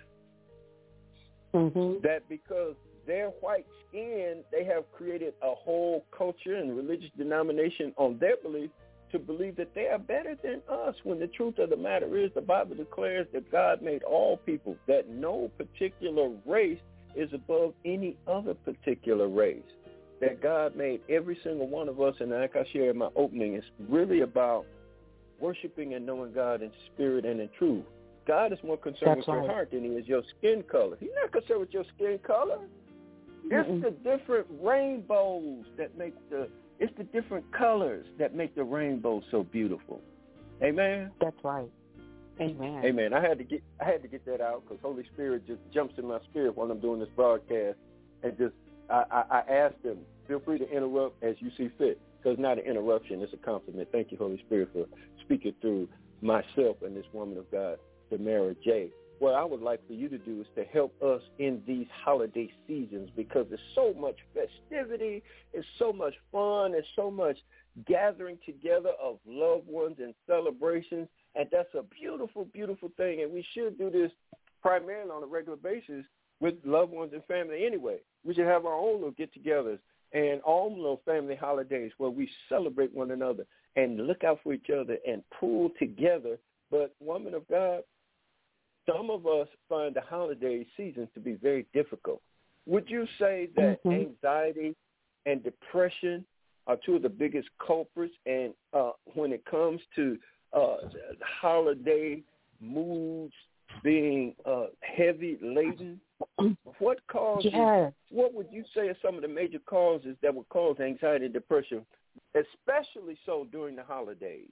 Mm-hmm. That because their white skin, they have created a whole culture and religious denomination on their belief to believe that they are better than us, when the truth of the matter is the Bible declares that God made all people, that no particular race is above any other particular race, that God made every single one of us, and like I shared in my opening, it's really about worshiping and knowing God in spirit and in truth. God is more concerned That's with right. your heart than he is your skin color. He's not concerned with your skin color. It's mm-mm. the different rainbows that make the, it's the different colors that make the rainbow so beautiful. Amen? That's right. Amen. Amen. I had to get, I had to get that out because Holy Spirit just jumps in my spirit while I'm doing this broadcast, and just, I, I, I asked him, feel free to interrupt as you see fit, because it's not an interruption, it's a compliment. Thank you, Holy Spirit, for speaking through myself and this woman of God, Tamara J. What I would like for you to do is to help us in these holiday seasons, because there's so much festivity, it's so much fun, there's so much gathering together of loved ones and celebrations, and that's a beautiful, beautiful thing, and we should do this primarily on a regular basis with loved ones and family anyway. We should have our own little get-togethers and all little family holidays where we celebrate one another and look out for each other and pull together. But woman of God, some of us find the holiday season to be very difficult. Would you say that mm-hmm. anxiety and depression are two of the biggest culprits? And uh, when it comes to uh, holiday moods being uh, heavy laden, what causes? Yes. What would you say are some of the major causes that would cause anxiety and depression, especially so during the holidays?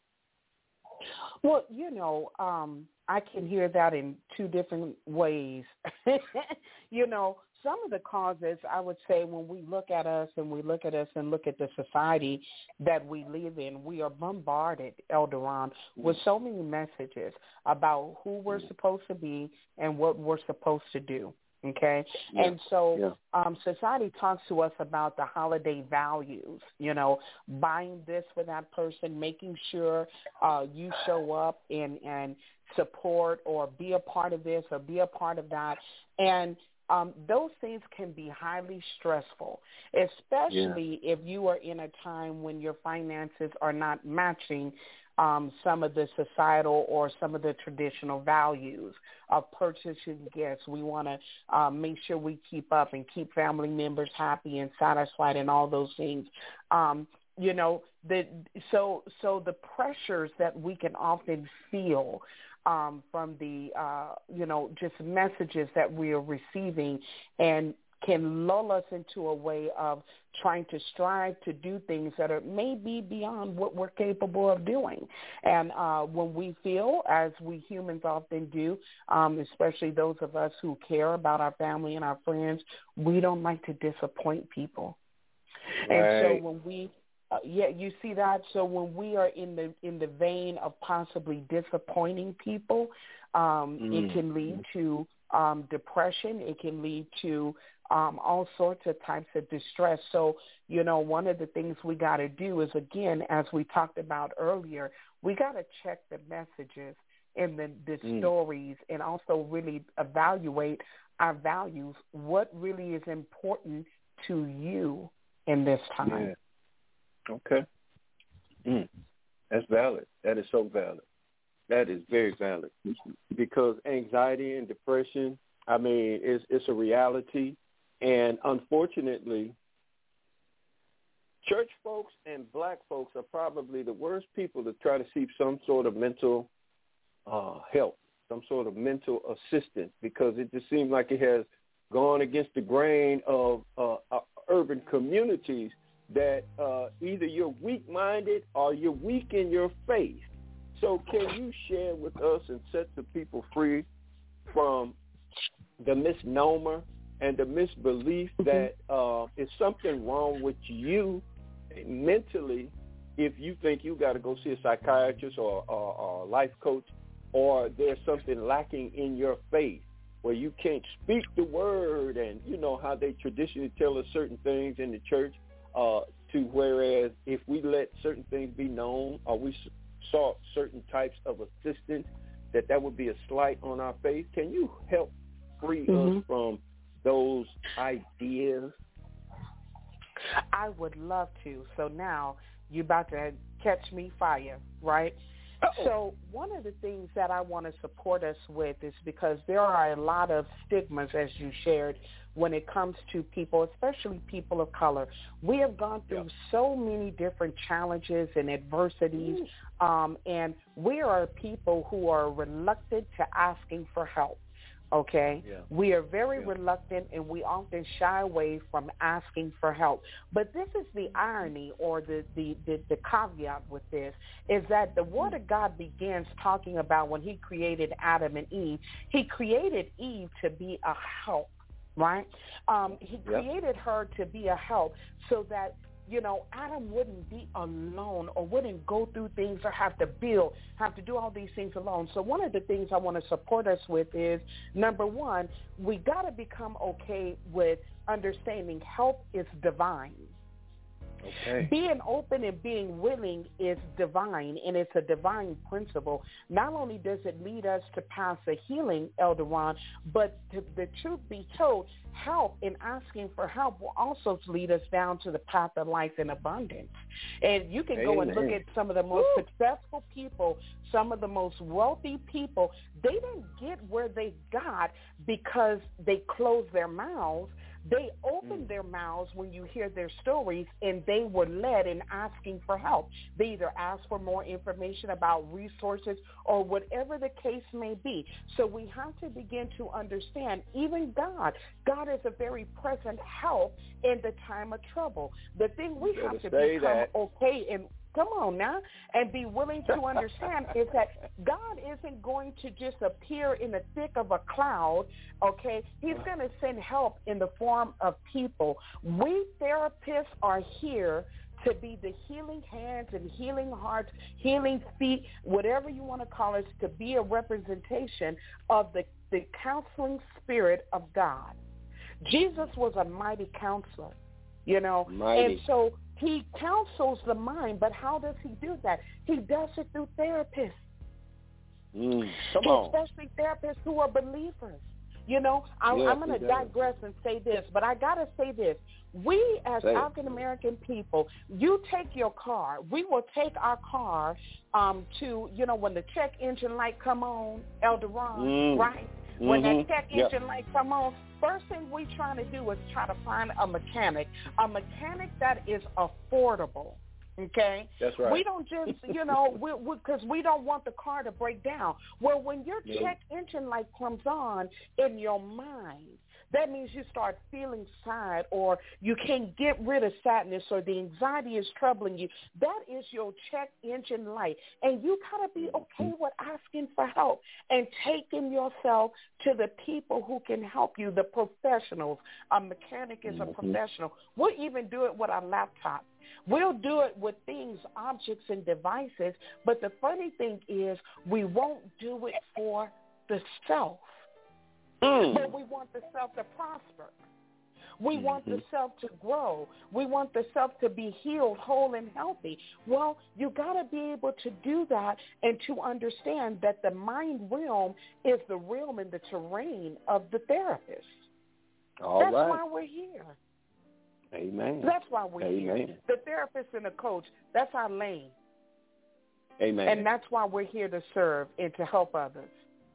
Well, you know, um, I can hear that in two different ways. You know, some of the causes, I would say, when we look at us and we look at us and look at the society that we live in, we are bombarded, Elder Ron, with so many messages about who we're supposed to be and what we're supposed to do. Okay. Yeah. And so yeah. um, society talks to us about the holiday values, you know, buying this for that person, making sure uh, you show up and, and support or be a part of this or be a part of that. And um, those things can be highly stressful, especially yeah. if you are in a time when your finances are not matching Um, some of the societal or some of the traditional values of purchasing gifts. We want to um, make sure we keep up and keep family members happy and satisfied and all those things. Um, you know, the, so so the pressures that we can often feel um, from the, uh, you know, just messages that we are receiving and can lull us into a way of trying to strive to do things that are maybe beyond what we're capable of doing. And uh, when we feel, as we humans often do, um, especially those of us who care about our family and our friends, we don't like to disappoint people. Right. And so when we Uh, yeah, you see that. So when we are in the in the vein of possibly disappointing people, um, mm. it can lead to um, depression. It can lead to um, all sorts of types of distress. So, you know, one of the things we got to do is, again, as we talked about earlier, we got to check the messages and the, the mm. stories and also really evaluate our values. What really is important to you in this time? Yeah. Okay. Mm. That's valid. That is so valid. That is very valid. Because anxiety and depression, I mean, it's, it's a reality. And unfortunately, church folks and black folks are probably the worst people to try to seek some sort of mental uh, help, some sort of mental assistance, because it just seems like it has gone against the grain of uh, uh, urban communities that uh, either you're weak-minded or you're weak in your faith. So can you share with us and set the people free from the misnomer and the misbelief that uh, is something wrong with you mentally if you think you got to go see a psychiatrist or, or, or a life coach, or there's something lacking in your faith where you can't speak the word, and you know how they traditionally tell us certain things in the church, Uh, to whereas if we let certain things be known or we sought certain types of assistance, that that would be a slight on our faith. Can you help free mm-hmm. us from those ideas? I would love to. So now you're about to catch me fire, right? Uh-oh. So one of the things that I want to support us with is because there are a lot of stigmas, as you shared, when it comes to people, especially people of color. We have gone through yeah. so many different challenges and adversities, um, and we are people who are reluctant to asking for help. Okay, yeah. we are very yeah. reluctant, and we often shy away from asking for help. But this is the irony, or the, the, the, the caveat with this, is that the Word of God begins talking about when he created Adam and Eve, he created Eve to be a help, right? Um, he created yep. her to be a help so that, you know, Adam wouldn't be alone or wouldn't go through things or have to build, have to do all these things alone. So one of the things I want to support us with is, number one, we got to become okay with understanding help is divine. Okay. Being open and being willing is divine, and it's a divine principle. Not only does it lead us to path of healing, Elder Ron, but to, the truth be told, help in asking for help will also lead us down to the path of life in abundance. And you can go Amen. and look at some of the most Woo. successful people, some of the most wealthy people. They didn't get where they got because they closed their mouths. They opened mm. their mouths when you hear their stories, and they were led in asking for help. They either asked for more information about resources or whatever the case may be. So we have to begin to understand, even God, God is a very present help in the time of trouble. The thing we have to become that. okay and come on now, and be willing to understand is that God isn't going to just appear in the thick of a cloud, okay? He's going to send help in the form of people. We therapists are here to be the healing hands and healing hearts, healing feet, whatever you want to call us, to be a representation of the, the counseling spirit of God. Jesus was a mighty counselor, you know, mighty. And so he counsels the mind, but how does he do that? He does it through therapists. Mm, come on. Especially therapists who are believers. You know, I, yes, I'm going to digress and say this, but I got to say this. We as say African-American people, you take your car. We will take our car um, to, you know, when the check engine light come on, Elder Ron, mm. right? When mm-hmm. that check yep. engine light come on, first thing we trying to do is try to find a mechanic, a mechanic that is affordable, okay? That's right. We don't just, you know, because we, we, we don't want the car to break down. Well, when your nope. check engine light comes on in your mind, that means you start feeling sad, or you can't get rid of sadness, or the anxiety is troubling you. That is your check engine light. And you got to be okay with asking for help and taking yourself to the people who can help you, the professionals. A mechanic is a professional. We'll even do it with our laptop. We'll do it with things, objects, and devices. But the funny thing is we won't do it for the self. Mm. But we want the self to prosper. We mm-hmm. want the self to grow. We want the self to be healed, whole, and healthy. Well, you got to be able to do that and to understand that the mind realm is the realm and the terrain of the therapist. All That's right. why we're here. Amen. That's why we're Amen. here. The therapist and the coach, that's our lane. Amen. And that's why we're here to serve and to help others.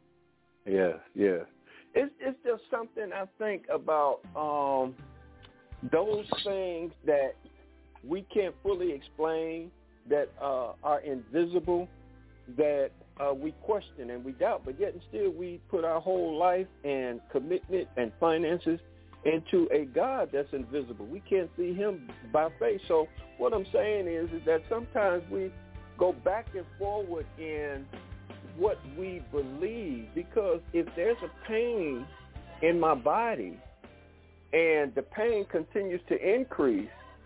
Yes, yes. It's, it's just something I think about um, those things that we can't fully explain, that uh, are invisible, that uh, we question and we doubt, but yet and still we put our whole life and commitment and finances into a God that's invisible. We can't see him by faith. So what I'm saying is, is that sometimes we go back and forward in what we believe, because if there's a pain in my body and the pain continues to increase,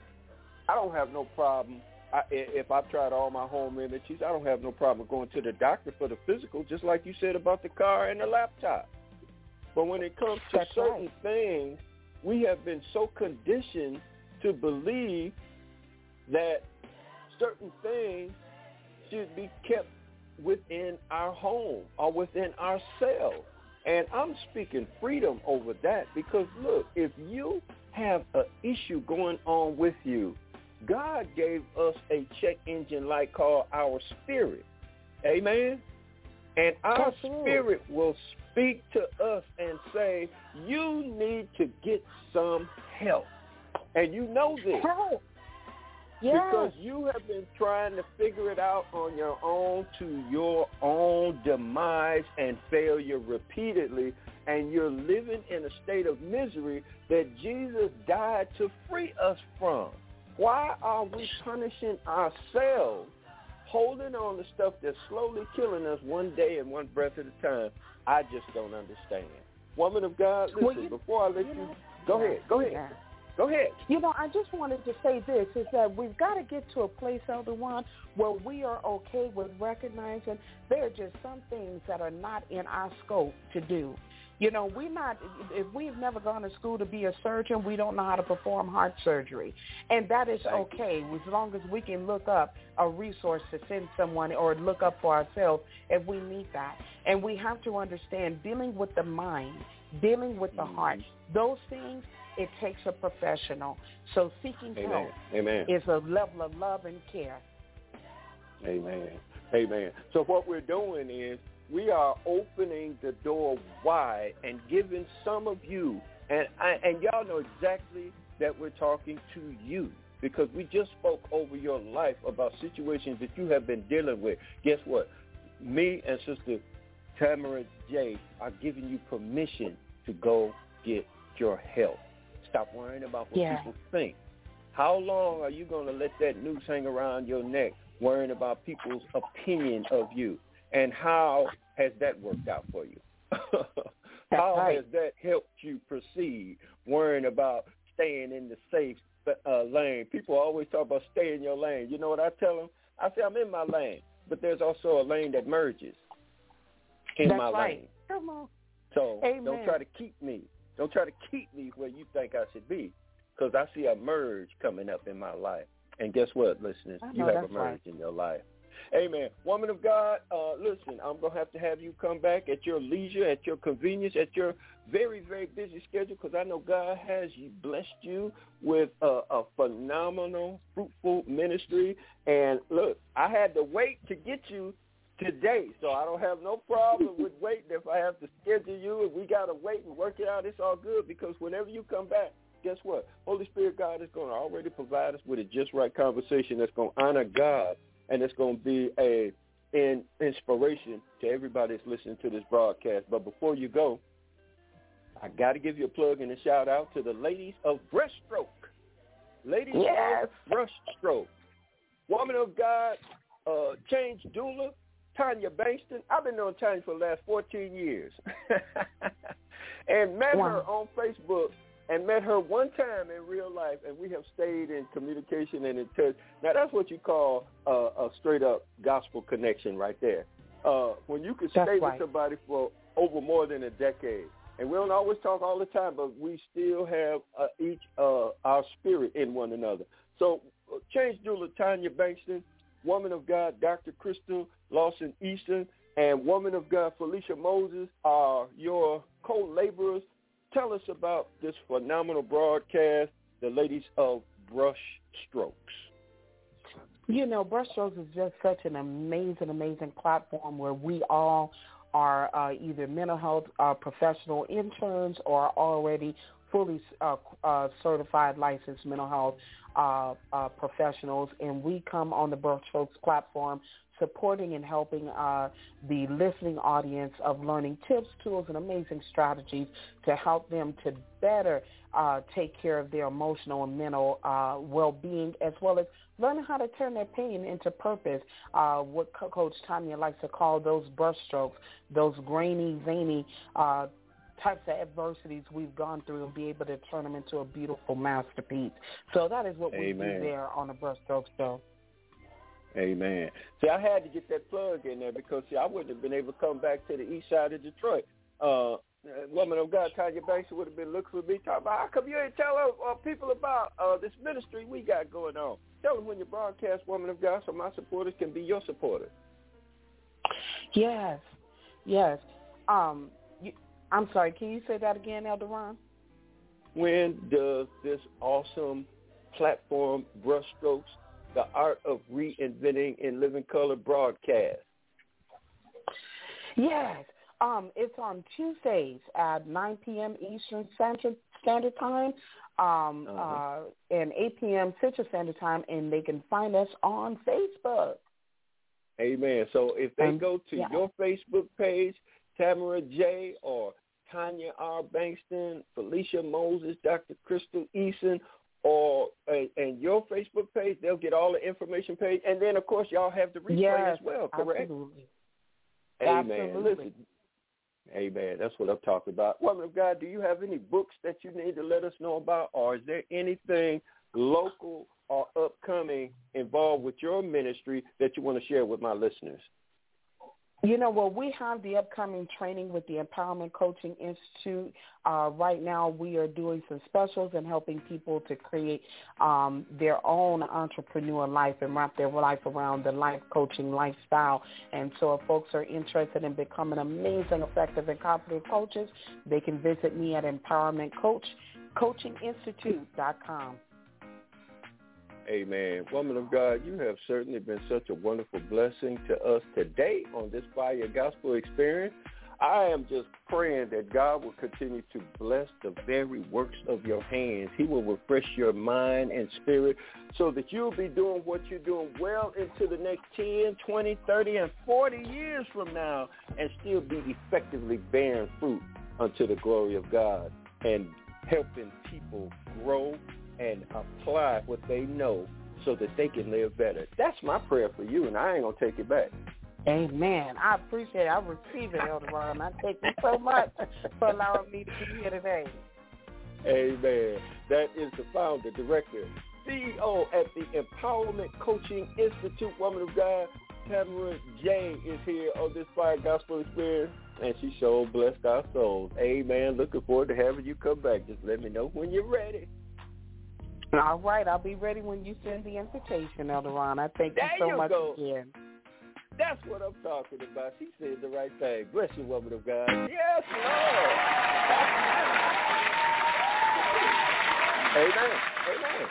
I don't have no problem. I, if I've tried all my home remedies, I don't have no problem going to the doctor for the physical, just like you said about the car and the laptop. But when it comes to That's certain right. things, we have been so conditioned to believe that certain things should be kept within our home or within ourselves. And I'm speaking freedom over that, because, look, if you have an issue going on with you, God gave us a check engine light called our spirit. Amen? And our spirit will speak to us and say, you need to get some help. And you know this. Help. Yes. Because you have been trying to figure it out on your own to your own demise and failure repeatedly, and you're living in a state of misery that Jesus died to free us from. Why are we punishing ourselves, holding on to stuff that's slowly killing us one day and one breath at a time? I just don't understand. Woman of God, listen, well, you, before I let you, you, know, go yeah, ahead, go ahead. Yeah. Go ahead. You know, I just wanted to say this, is that we've got to get to a place, Elder Juan, where we are okay with recognizing there are just some things that are not in our scope to do. You know, we not if we've never gone to school to be a surgeon, we don't know how to perform heart surgery, and that is okay as long as we can look up a resource to send someone or look up for ourselves if we need that. And we have to understand dealing with the mind, dealing with the mm-hmm. heart, those things. It takes a professional. So seeking Amen. help Amen. is a level of love and care. Amen. Amen. So what we're doing is we are opening the door wide and giving some of you, and I, and y'all know exactly that we're talking to you because we just spoke over your life about situations that you have been dealing with. Guess what? Me and Sister Tamara J are giving you permission to go get your help. Stop worrying about what yeah. people think. How long are you going to let that noose hang around your neck worrying about people's opinion of you? And how has that worked out for you? How right. has that helped you proceed, worrying about staying in the safe uh, lane? People always talk about stay in your lane. You know what I tell them? I say I'm in my lane, but there's also a lane that merges in That's my right. lane. Come on. So Amen. don't try to keep me. Don't try to keep me where you think I should be, because I see a merge coming up in my life. And guess what, listeners? You have a merge right. in your life. Amen. Woman of God, uh, listen, I'm going to have to have you come back at your leisure, at your convenience, at your very, very busy schedule, because I know God has you, blessed you with a, a phenomenal, fruitful ministry. And look, I had to wait to get you today, so I don't have no problem with waiting. If I have to schedule you and we got to wait and work it out, it's all good, because whenever you come back, guess what? Holy Spirit God is going to already provide us with a just right conversation that's going to honor God, and it's going to be a an inspiration to everybody that's listening to this broadcast. But before you go, I got to give you a plug and a shout out to the ladies of Breaststroke. Ladies yes. of Breaststroke. Woman of God, uh, Change Doula, Tanya Bankston. I've been knowing Tanya for the last fourteen years. And met wow. her on Facebook and met her one time in real life, and we have stayed in communication and in touch. Now, that's what you call uh, a straight-up gospel connection right there. Uh, when you can that's stay right. with somebody for over more than a decade, and we don't always talk all the time, but we still have uh, each uh, our spirit in one another. So, uh, Change Doula Tanya Bankston, Woman of God Doctor Crystal Lawson Easton, and Woman of God Felicia Moses are your co-laborers. Tell us about this phenomenal broadcast, the ladies of Brushstrokes. You know, Brushstrokes is just such an amazing, amazing platform where we all are uh, either mental health uh, professional interns or already fully uh, uh, certified licensed mental health uh, uh, professionals, and we come on the Brushstrokes platform supporting and helping uh, the listening audience of learning tips, tools, and amazing strategies to help them to better uh, take care of their emotional and mental uh, well-being, as well as learning how to turn their pain into purpose, uh, what Co- Coach Tanya likes to call those brushstrokes, those grainy, veiny uh types of adversities we've gone through, and be able to turn them into a beautiful masterpiece. So that is what we Amen. do there on the Brushstrokes show. Amen. See, I had to get that plug in there because, see, I wouldn't have been able to come back to the east side of Detroit. Uh, Woman of God, Tanya Banks, would have been looking for me, talking about, how come you ain't tell uh, people about uh, this ministry we got going on? Tell them when you broadcast, Woman of God, so my supporters can be your supporters. Yes, yes. Um, you, I'm sorry, can you say that again, Elder Ron? When does this awesome platform, Brushstrokes, the art of reinventing in living color broadcast? Yes. Um, it's on Tuesdays at nine p.m. Eastern Standard Time um, uh-huh. uh, and eight p.m. Central Standard Time, and they can find us on Facebook. Amen. So if they um, go to yeah. your Facebook page, Tamara J. or Tanya R. Bankston, Felicia Moses, Doctor Crystal Eason, or uh, and your Facebook page, they'll get all the information page. And then, of course, y'all have the replay yes, as well, correct? Absolutely. Amen. Absolutely. Listen, amen. That's what I'm talking about. Woman of God, do you have any books that you need to let us know about, or is there anything local or upcoming involved with your ministry that you want to share with my listeners? You know, well, we have the upcoming training with the Empowerment Coaching Institute. Uh, right now, we are doing some specials and helping people to create um, their own entrepreneur life and wrap their life around the life coaching lifestyle. And so if folks are interested in becoming amazing, effective, and confident coaches, they can visit me at empowerment coach coaching institute dot com. Amen. Woman of God, you have certainly been such a wonderful blessing to us today on this Fire Gospel Experience. I am just praying that God will continue to bless the very works of your hands. He will refresh your mind and spirit so that you'll be doing what you're doing well into the next ten, twenty, thirty, and forty years from now and still be effectively bearing fruit unto the glory of God and helping people grow and apply what they know so that they can live better. That's my prayer for you, and I ain't going to take it back. Amen. I appreciate it. I receive it, Elder Ron. I thank you so much for allowing me to be here today. Amen. That is the founder, director, C E O at the Empowerment Coaching Institute. Woman of God, Tamara Jane is here on this Fire Gospel Experience, and she so blessed our souls. Amen. Looking forward to having you come back. Just let me know when you're ready. All right, I'll be ready when you send the invitation, Elder Ron. I thank there you so you much go. again. That's what I'm talking about. She said the right thing. Bless you, woman of God. Yes, Lord. Amen. Amen.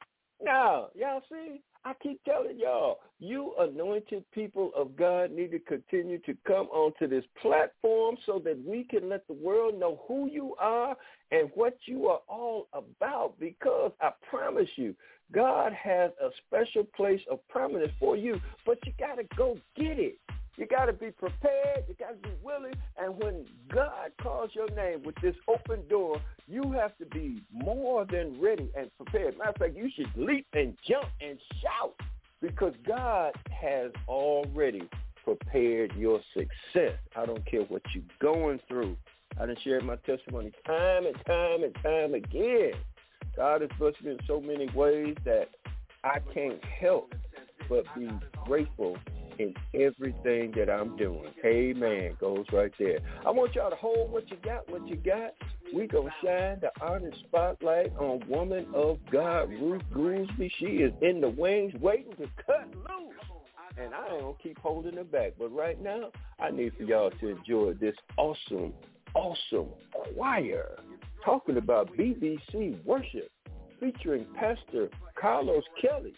Now, y'all see, I keep telling y'all, you anointed people of God need to continue to come onto this platform so that we can let the world know who you are and what you are all about, because I promise you, God has a special place of prominence for you, but you got to go get it. You got to be prepared. You got to be willing. And when God calls your name with this open door, you have to be more than ready and prepared. Matter of fact, you should leap and jump and shout, because God has already prepared your success. I don't care what you're going through. I done shared my testimony time and time and time again. God has blessed me in so many ways that I can't help but be grateful in everything that I'm doing. Amen. Goes right there. I want y'all to hold what you got, what you got. We gonna shine the honor spotlight on woman of God, Ruth Goolsby. She is in the wings waiting to cut loose. And I ain't gonna keep holding her back. But right now, I need for y'all to enjoy this awesome, awesome choir talking about B B C worship featuring Pastor Carlos Kelly.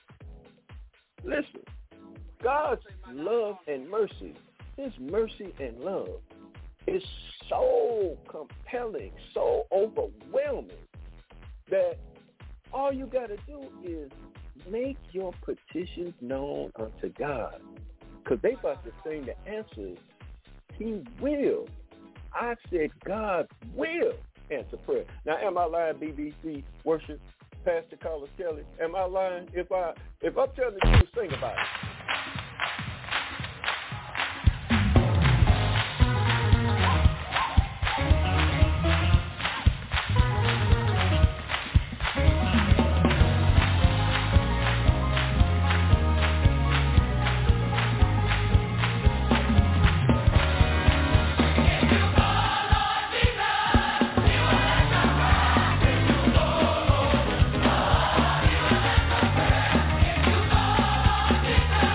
Listen. God's love and mercy, his mercy and love is so compelling, so overwhelming that all you got to do is make your petitions known unto God, because they about to sing the answers. He will. I said God will answer prayer. Now, am I lying, B B C worship, Pastor Carlos Kelly? Am I lying? If, I, if I'm telling the truth, sing about it. Because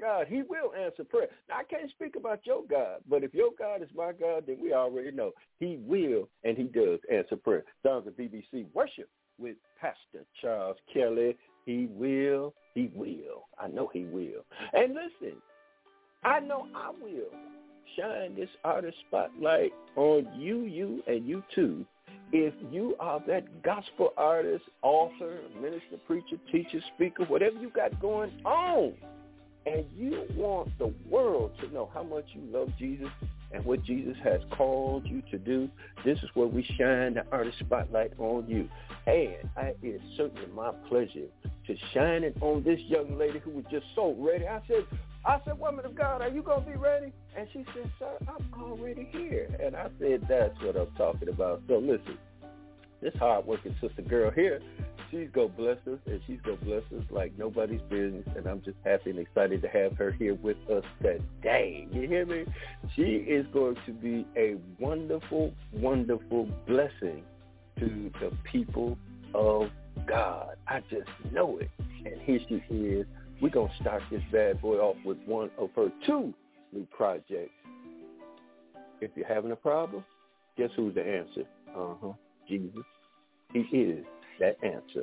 God, he will answer prayer. Now, I can't speak about your God, but if your God is my God, then we already know he will and he does answer prayer. Songs of B B C Worship with Pastor Charles Kelly. He will, he will. I know he will. And listen, I know I will shine this artist spotlight on you, you, and you too. If you are that gospel artist, author, minister, preacher, teacher, speaker, whatever you got going on, and you want the world to know how much you love Jesus and what Jesus has called you to do, this is where we shine the artist spotlight on you. And it is certainly my pleasure to shine it on this young lady who was just so ready. I said, I said, woman of God, are you going to be ready? And she said, sir, I'm already here. And I said, that's what I'm talking about. So listen, this hard-working sister girl here, she's going to bless us, and she's going to bless us like nobody's business. And I'm just happy and excited to have her here with us today. You hear me? She is going to be a wonderful, wonderful blessing to the people of God. I just know it. And here she is. We're going to start this bad boy off with one of her two new projects. If you're having a problem, guess who's the answer? Uh-huh, Jesus. He is that answer.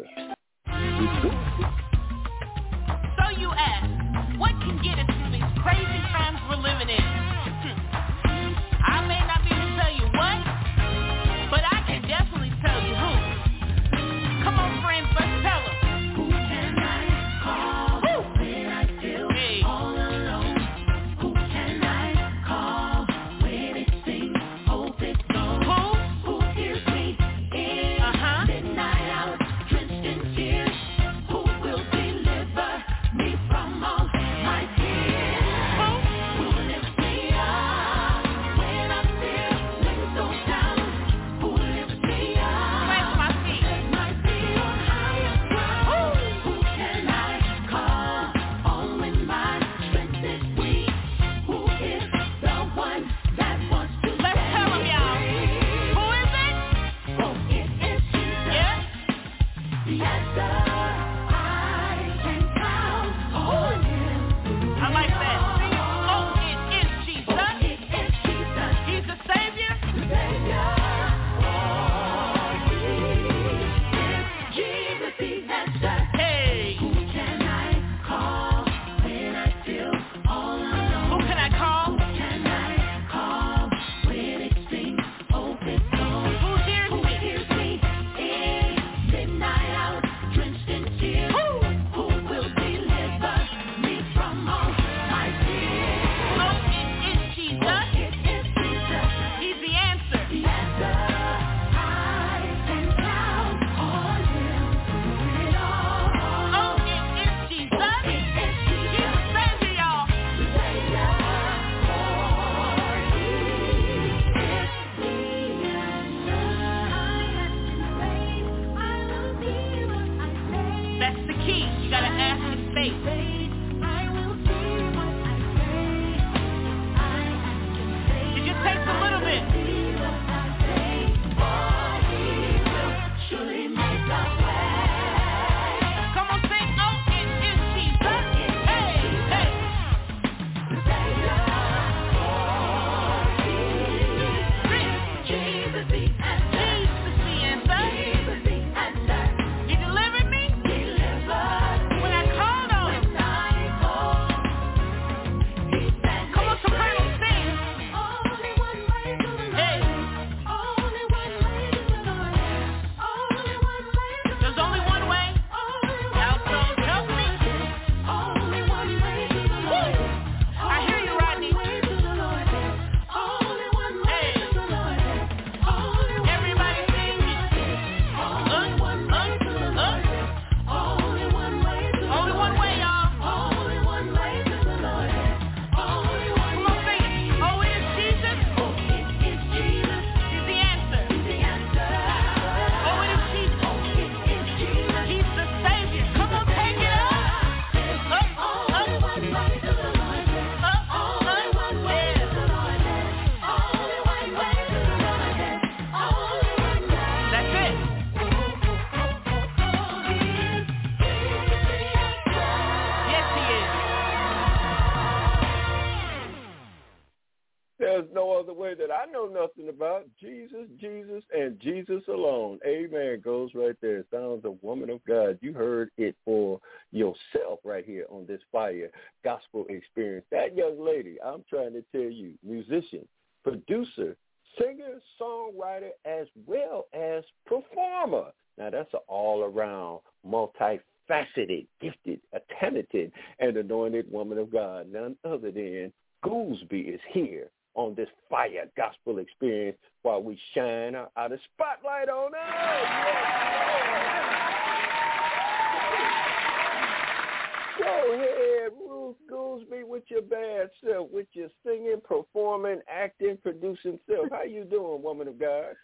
So you ask, what can get us through these crazy times we're living in? I may not be able to tell you what, but I can definitely tell you who. Come on, friends, let's tell them. I know nothing about. Jesus, Jesus, and Jesus alone. Amen. Goes right there. Sounds a woman of God. You heard it for yourself right here on this Fire Gospel Experience. That young lady, I'm trying to tell you, musician, producer, singer, songwriter, as well as performer. Now, that's an all-around, multifaceted, gifted, talented, and anointed woman of God. None other than Goolsby is here on this Fire Gospel Experience while we shine our, our spotlight on us. Go ahead, Ruth Goolsby, with your bad self, with your singing, performing, acting, producing self. How you doing, woman of God?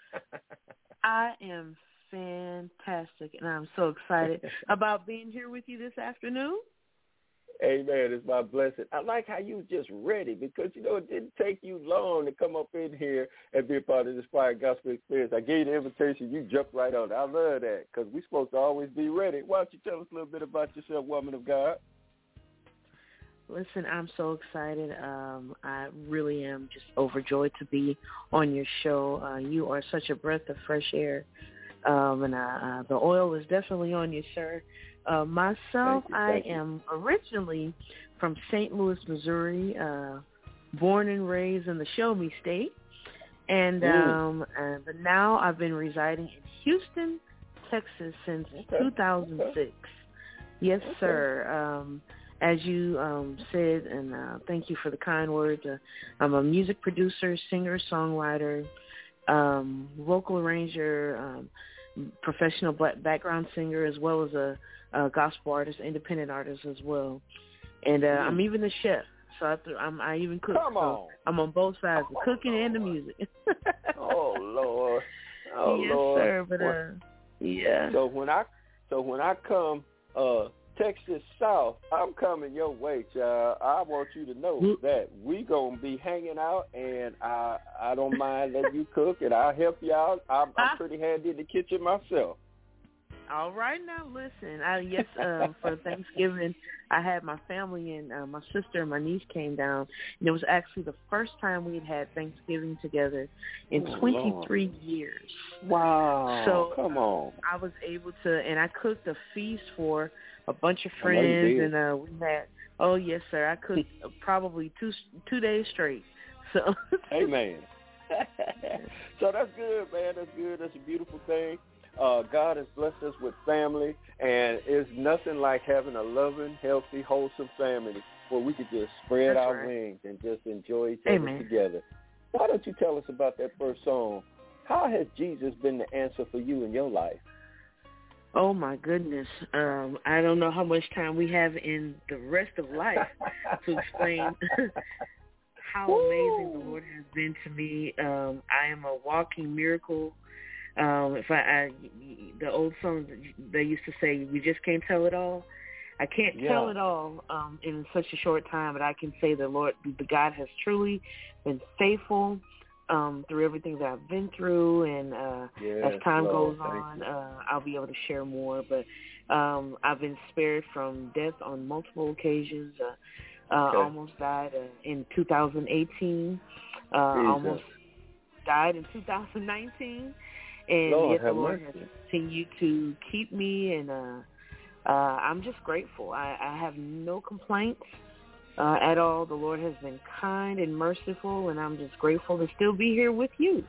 I am fantastic, and I'm so excited about being here with you this afternoon. Amen. It's my blessing. I like how you just ready because, you know, it didn't take you long to come up in here and be a part of this Fire Gospel Experience. I gave you the invitation. You jumped right on it. I love that because we're supposed to always be ready. Why don't you tell us a little bit about yourself, woman of God? Listen, I'm so excited. Um, I really am just overjoyed to be on your show. Uh, you are such a breath of fresh air, um, and uh, uh, the oil is definitely on you, sir. Uh, myself, you, I you. am originally from Saint Louis, Missouri, uh, born and raised in the Show Me State, and um, uh, but now I've been residing in Houston, Texas since okay. two thousand six. Okay. Yes, okay. sir. Um, as you um, said, and uh, thank you for the kind words, uh, I'm a music producer, singer, songwriter, um, vocal arranger, um, professional background singer, as well as a, a gospel artist, independent artist as well. And uh, mm. I'm even a chef, so I, th- I'm, I even cook. Come on. So I'm on both sides, the cooking oh, and the music. oh Lord, oh yes, Lord. sir. But uh, yeah. So when I so when I come uh, Texas South, I'm coming your way, child. I want you to know mm. that we gonna be hanging out, and I I don't mind letting you cook, and I'll help you out. I'm, I'm pretty handy in the kitchen myself. All right, now listen. I, yes, um, for Thanksgiving, I had my family and uh, my sister and my niece came down, and it was actually the first time we had had Thanksgiving together in oh, twenty-three Lord. years. Wow! So come on. I was able to, and I cooked a feast for a bunch of friends, and uh, we had. Oh yes, sir. I cooked probably two two days straight. So. Amen. So that's good, man. That's good. That's a beautiful thing. Uh, God has blessed us with family, and it's nothing like having a loving, healthy, wholesome family where we could just spread That's our right. wings and just enjoy each Amen. other together. Why don't you tell us about that first song? How has Jesus been the answer for you in your life? Oh, my goodness. Um, I don't know how much time we have in the rest of life to explain how Woo. amazing the Lord has been to me. Um, I am a walking miracle. Um, if I, I, the old song they used to say, "We just can't tell it all." I can't yeah. tell it all um, in such a short time, but I can say the Lord, the God, has truly been faithful um, through everything that I've been through, and uh, yes, as time Lord, goes on, uh, I'll be able to share more. But um, I've been spared from death on multiple occasions. Uh, uh, okay. Almost died uh, in two thousand eighteen. Uh, almost died in two thousand nineteen. And Lord, yet the Lord mercy. has continued to keep me, and uh, uh, I'm just grateful. I, I have no complaints uh, at all. The Lord has been kind and merciful, and I'm just grateful to still be here with you.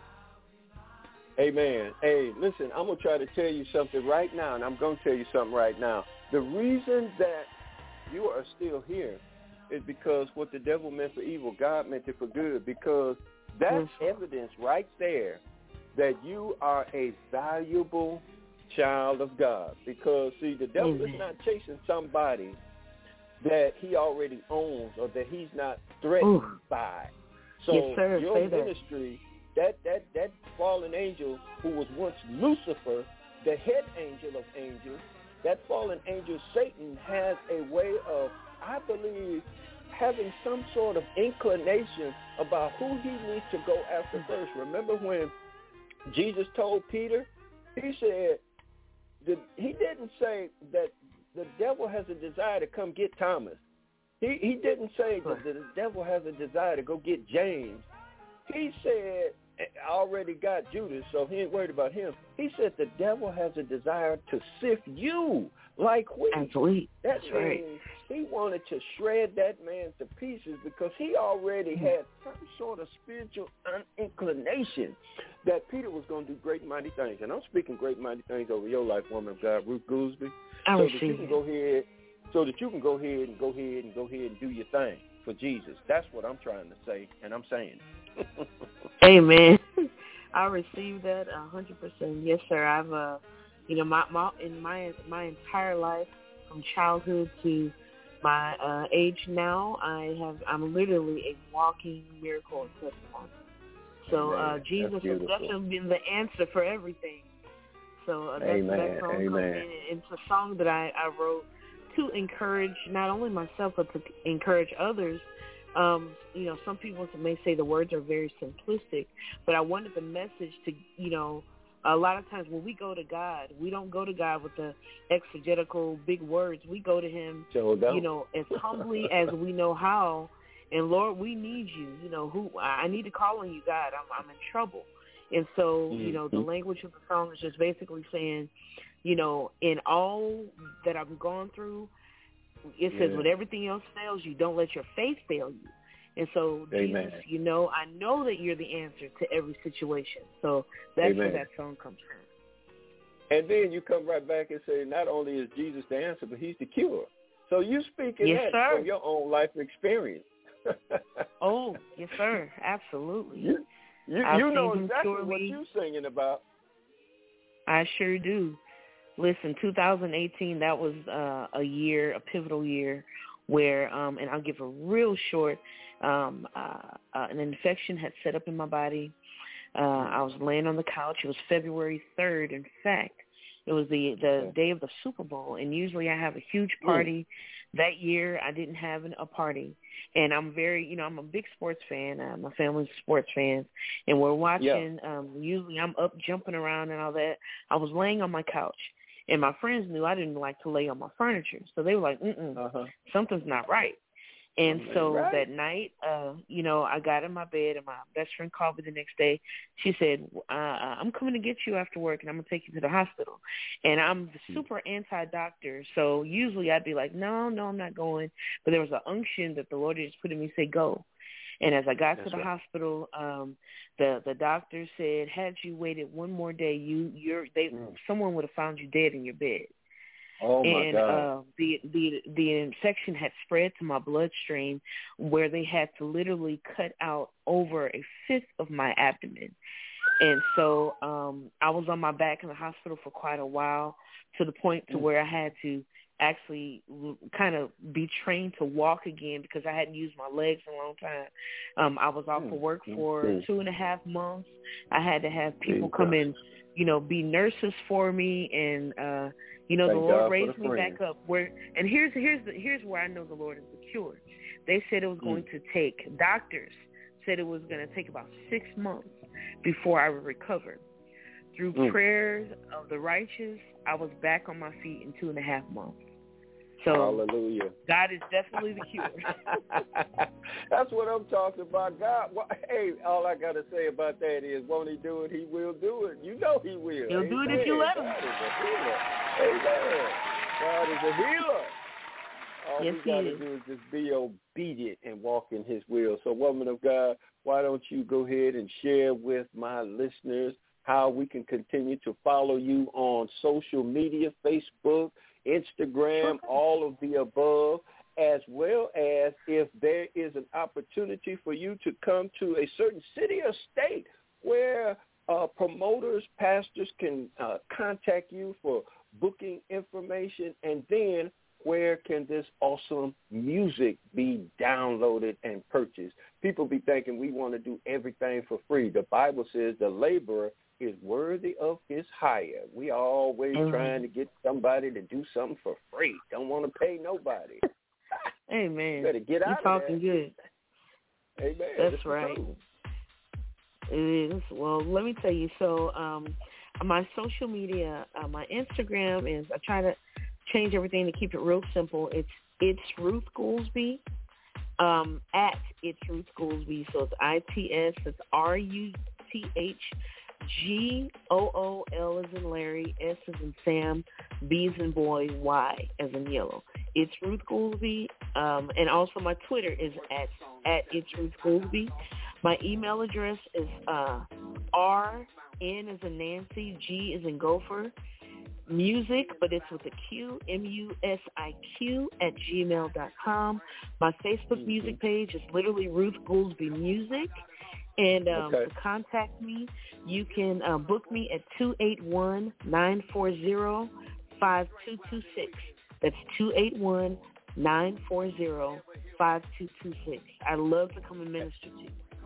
Amen. Hey, listen, I'm going to try to tell you something right now, and I'm going to tell you something right now. The reason that you are still here is because what the devil meant for evil, God meant it for good, because that's mm-hmm. evidence right there that you are a valuable child of God. Because, see, the devil Amen. is not chasing somebody that he already owns or that he's not threatened Ooh. by. So yes, sir. your Say ministry, that. that, that, that fallen angel who was once Lucifer, the head angel of angels, that fallen angel Satan has a way of, I believe, having some sort of inclination about who he needs to go after first. Remember when Jesus told Peter, he said, the, he didn't say that the devil has a desire to come get Thomas. He he didn't say that the devil has a desire to go get James. He said already got Judas, so he ain't worried about him. He said the devil has a desire to sift you like wheat. As wheat. That That's means right. he wanted to shred that man to pieces because he already Mm-hmm. had some sort of spiritual inclination that Peter was going to do great and mighty things. And I'm speaking great and mighty things over your life, woman of God, Ruth Goolsby, I so that you receive can it. go ahead, so that you can go ahead and go ahead and go ahead and do your thing for Jesus. That's what I'm trying to say, and I'm saying it. Amen. I received that a hundred percent. Yes, sir. I've, uh, you know, my, my in my my entire life, from childhood to my uh, age now, I have I'm literally a walking miracle and testimony. So uh, Amen. Jesus That's has beautiful. definitely been the answer for everything. So uh, that's Amen. that song comes Amen. in. It's a song that I, I wrote to encourage not only myself but to encourage others. Um, you know, some people may say the words are very simplistic, but I wanted the message to, you know, a lot of times when we go to God, we don't go to God with the exegetical big words. We go to him, So don't. you know, as humbly as we know how. And Lord, we need you. You know, who I need to call on you, God. I'm I'm in trouble. And so, mm-hmm. you know, the language of the song is just basically saying, you know, in all that I've gone through, it says, yeah. when everything else fails you, don't let your faith fail you. And so, Amen. Jesus, you know, I know that you're the answer to every situation. So that's Amen. where that song comes from. And then you come right back and say, not only is Jesus the answer, but he's the cure. So you speaking yes, that sir. from your own life experience. Oh, yes, sir. Absolutely. You, you, you know exactly what you're singing about. I sure do. Listen, two thousand eighteen, that was uh, a year, a pivotal year, where, um, and I'll give a real short, um, uh, uh, an infection had set up in my body. Uh, I was laying on the couch. It was February third, in fact. It was the, the day of the Super Bowl, and usually I have a huge party. Mm. That year, I didn't have an, a party. And I'm very, you know, I'm a big sports fan. Uh, my family's sports fans. And we're watching, yeah. um, usually I'm up jumping around and all that. I was laying on my couch. And my friends knew I didn't like to lay on my furniture. So they were like, mm-mm, uh-huh. something's not right. And so right. that night, uh, you know, I got in my bed, and my best friend called me the next day. She said, uh, I'm coming to get you after work, and I'm going to take you to the hospital. And I'm super anti-doctor, so usually I'd be like, no, no, I'm not going. But there was an unction that the Lord just put in me, say, go. And as I got That's to the right. hospital, um, the the doctor said, had you waited one more day, you you're they mm. someone would have found you dead in your bed. Oh my and God. uh, the the the infection had spread to my bloodstream, where they had to literally cut out over a fifth of my abdomen. And so um, I was on my back in the hospital for quite a while, to the point to mm. where I had to actually kind of be trained to walk again, because I hadn't used my legs in a long time. Um, I was off mm. of work for mm. two and a half months. I had to have people Jesus. come in, you know, be nurses for me, and uh, you know, Thank the Lord God raised me friend. back up. Where and here's here's the, here's where I know the Lord is the cure. They said it was going mm. to take. Doctors said it was going to take about six months before I would recover. Through mm. prayers of the righteous, I was back on my feet in two and a half months. So Hallelujah. God is definitely the cure. That's what I'm talking about. God, well, hey, all I got to say about that is, won't he do it? He will do it. You know he will. He'll Amen. do it if you let him. God is a healer. Amen. God is a healer. All yes, we got to do is just be obedient and walk in his will. So, woman of God, why don't you go ahead and share with my listeners how we can continue to follow you on social media, Facebook, Instagram, all of the above, as well as if there is an opportunity for you to come to a certain city or state where uh, promoters, pastors can uh, contact you for booking information, and then where can this awesome music be downloaded and purchased? People be thinking we want to do everything for free. The Bible says the laborer is worthy of his hire. We are always mm-hmm. trying to get somebody to do something for free. Don't want to pay nobody. Amen. You better get out You're of talking there. good. Amen. That's That's right. It is. Well, let me tell you. So um, my social media, uh, my Instagram is, I try to change everything to keep it real simple. It's it's Ruth Goolsby, um, at It's Ruth Goolsby. So it's I T S, it's R U T H G O O L as in Larry, S as in Sam, B as in boy, Y as in yellow. It's Ruth Goolsby, um, and also my Twitter is at, at It's Ruth Goolsby. My email address is uh, R, N as in Nancy, G as in Gopher, music, but it's with a Q, M U S I Q, at gmail dot com. My Facebook music page is literally Ruth Goolsby Music. And um, okay. to contact me, you can uh, book me at two eight one, nine four zero, five two two six. That's two eight one, nine four zero, five two two six. I love to come and minister to you.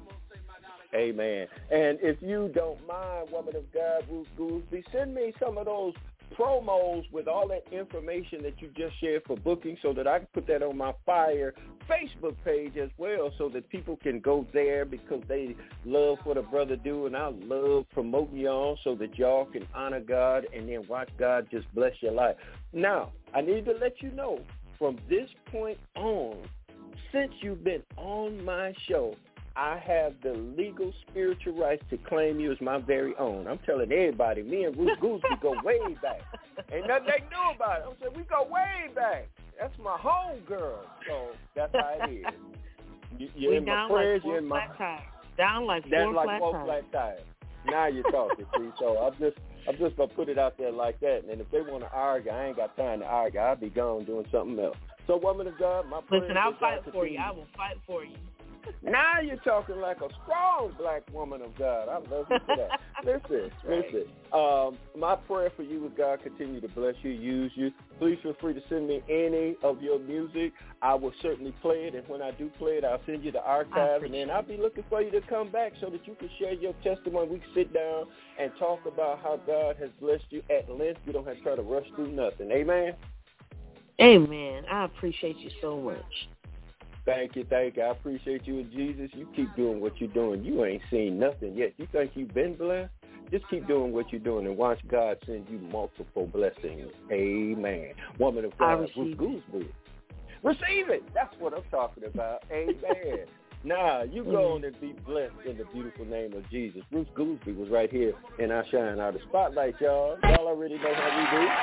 Amen. And if you don't mind, woman of God, Ruth Goolsby, send me some of those promos with all that information that you just shared for booking so that I can put that on my Fire Facebook page as well so that people can go there because they love what a brother do, and I love promoting y'all so that y'all can honor God and then watch God just bless your life. Now, I need to let you know from this point on, since you've been on my show, I have the legal spiritual rights to claim you as my very own. I'm telling everybody, me and Ruth Goolsby go way back. Ain't nothing they knew about it. I'm saying we go way back. That's my home girl. So that's how it is. You, you're we in my prayers. Like you're in my tires. Down like that's four like flat four tires. flat tires. Now you're talking. See, so I'm just I'm just gonna put it out there like that. And if they want to argue, I ain't got time to argue. I'll be gone doing something else. So, woman of God, my prayers. Listen, I'll fight for you. I will fight for you. Now you're talking like a strong black woman of God. I love you for that. Listen, listen. Um, my prayer for you is God continue to bless you, use you. Please feel free to send me any of your music. I will certainly play it, and when I do play it, I'll send you the archive, and then I'll be looking for you to come back so that you can share your testimony. We can sit down and talk about how God has blessed you at length. We don't have to try to rush through nothing. Amen? Amen. I appreciate you so much. Thank you, thank you. I appreciate you and Jesus. You keep doing what you're doing. You ain't seen nothing yet. You think you've been blessed? Just keep doing what you're doing and watch God send you multiple blessings. Amen. Woman of God, Ruth Goolsby. Receive it. That's what I'm talking about. Amen. Nah, you go on and be blessed in the beautiful name of Jesus. Ruth Goolsby was right here in our Shine Out of Spotlight, y'all. Y'all already know how we do.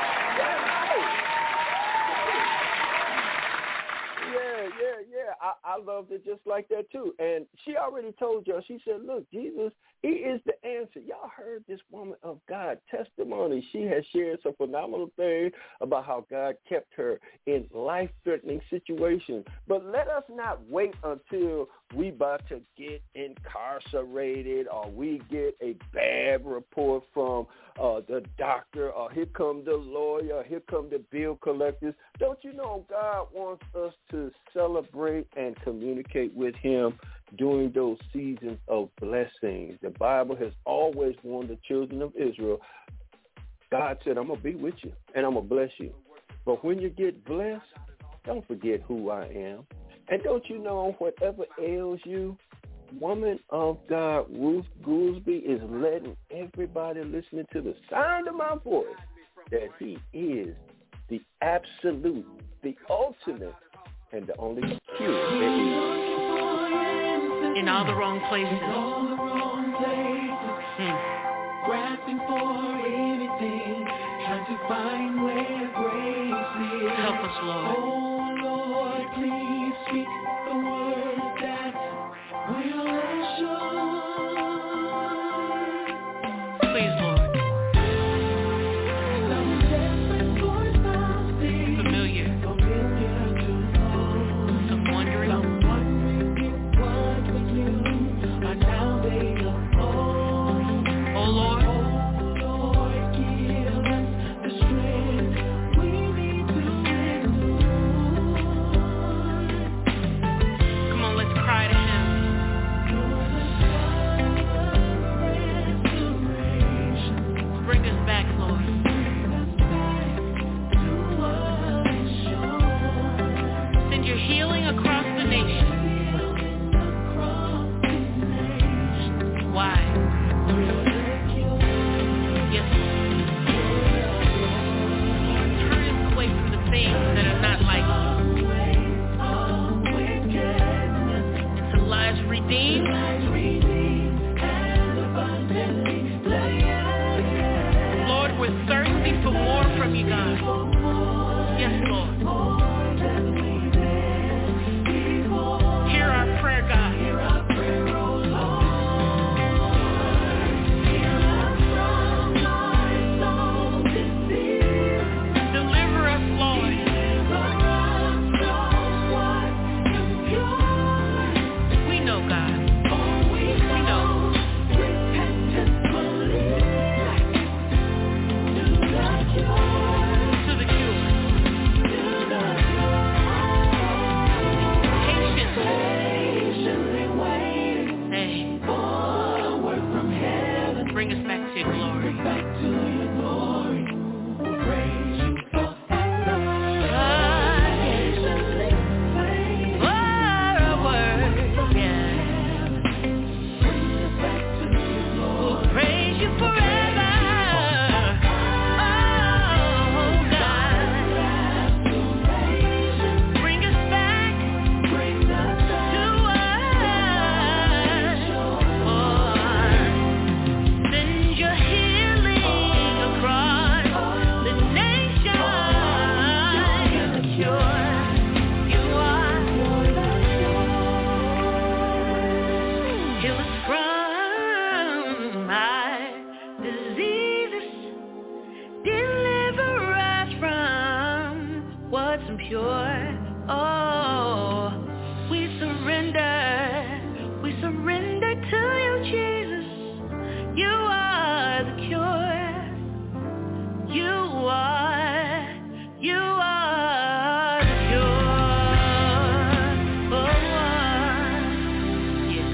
Yeah, yeah, yeah. I, I loved it just like that, too. And she already told y'all, she said, look, Jesus, he is the answer. Y'all heard this woman of God testimony. She has shared some phenomenal things about how God kept her in life-threatening situations. But let us not wait until we about to get incarcerated or we get a bad report from uh, the doctor or here come the lawyer or here come the bill collectors. Don't you know God wants us to celebrate and communicate with him during those seasons of blessings? The Bible has always warned the children of Israel. God said, I'm going to be with you and I'm going to bless you. But when you get blessed, don't forget who I am. And don't you know whatever ails you, woman of God, Ruth Goolsby is letting everybody listening to the sound of my voice that he is the absolute, the ultimate, and the only cure there is. In all the wrong places. In all the wrong places. Hmm. Grasping for anything, trying to find where grace is. Help us, Lord. Oh, Lord, please speak the word that will assure. Please, Lord. Some desperate voice I'll see. Familiar. Familiar to know. Some wondering. Some wondering if what was new are now they of old. Oh, Lord. Oh, Lord, give us the strength we need to endure. that we're thirsty for more from you, God. Yes, Lord. Hear our prayer, God. Hear our prayer, oh Lord. Hear us from our soul desire. Deliver us, Lord. Deliver us from what is pure. We know, God. Oh, we know. Repentance, believe. To the cure. To the cure. To the patience. Patiently waiting. Hey. For a word from heaven. Bring us back to your glory. Back to your glory. We'll praise you forever. Patiently waiting for a word. Yeah. Bring us back to your glory. We'll praise you forever. Oh, God. Bring us back to us. Send your healing across the nation. You're the cure. You are. Heal us from our diseases. Deliver us from what's impure. Oh, we surrender. We surrender to you, Jesus. You are the cure. You are. You are the cure. Oh, yeah.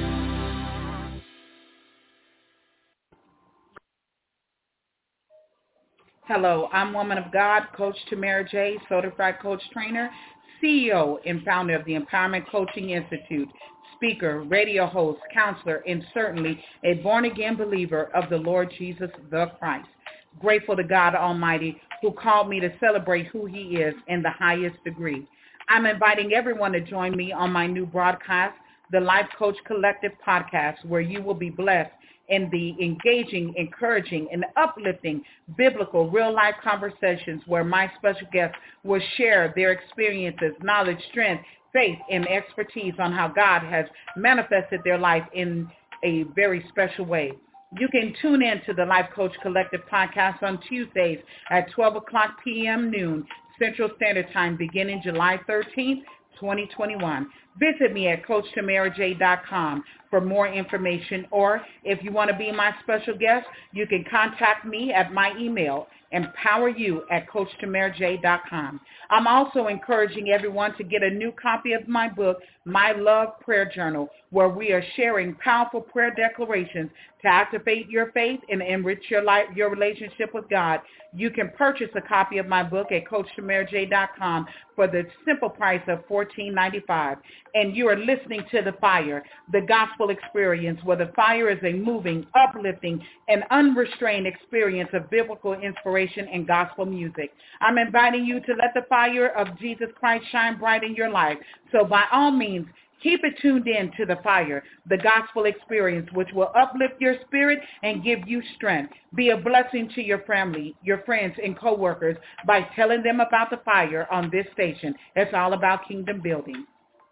Hello, I'm Woman of God, Coach Tamara J., certified coach trainer, C E O and founder of the Empowerment Coaching Institute, speaker, radio host, counselor, and certainly a born-again believer of the Lord Jesus the Christ. Grateful to God Almighty who called me to celebrate who he is in the highest degree. I'm inviting everyone to join me on my new broadcast, the Life Coach Collective podcast, where you will be blessed in the engaging, encouraging, and uplifting biblical real-life conversations where my special guests will share their experiences, knowledge, strength, faith, and expertise on how God has manifested their life in a very special way. You can tune in to the Life Coach Collective podcast on Tuesdays at twelve o'clock p.m. noon Central Standard Time beginning July thirteenth, twenty twenty-one. Visit me at coach tamara j dot com for more information, or if you want to be my special guest, you can contact me at my email, empoweryou at coach tamara j dot com. I'm also encouraging everyone to get a new copy of my book, My Love Prayer Journal, where we are sharing powerful prayer declarations to activate your faith and enrich your life, your relationship with God. You can purchase a copy of my book at coach tamara j dot com for the simple price of fourteen ninety-five. And you are listening to The Fire, the gospel experience, where the fire is a moving, uplifting, and unrestrained experience of biblical inspiration and gospel music. I'm inviting you to let the fire of Jesus Christ shine bright in your life. So by all means, keep it tuned in to The Fire, the gospel experience, which will uplift your spirit and give you strength. Be a blessing to your family, your friends, and coworkers by telling them about The Fire on this station. It's all about kingdom building.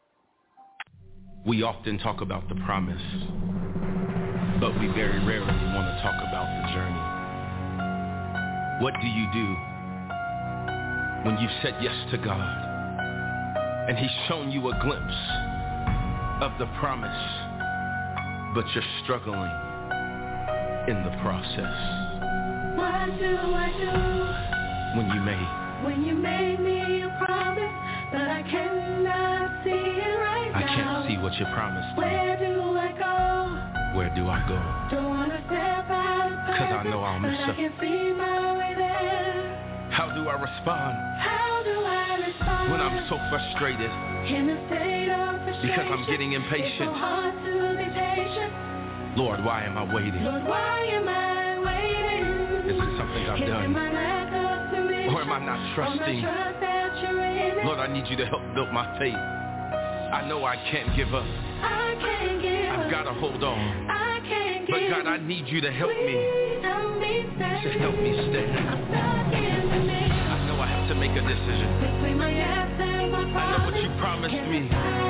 We often talk about the promise, but we very rarely want to talk about the journey. What do you do when you've said yes to God and he's shown you a glimpse of the promise, but you're struggling in the process? What do I do when you made when you made me a promise, but I cannot see it right I now? can't see what you promised me. Where do I go? Where do I go? Don't wanna step out of Cause I know I'll but mess I up. can see my way there. How do I respond How do I respond when I'm so frustrated in a state of frustration? because I'm getting It's so impatient? hard to be patient. Lord, why am I waiting? Lord, why am I waiting? Is it something I've Is it done? my lack of submission? Or am I not trusting? Or my trust that you're in it? Lord, I need you to help build my faith. I know I can't give up. I can't give I've up. got to hold on. I can't But give God, I need you to help me. Please help to help me stand. I know I have to make a decision. I know what you promised me,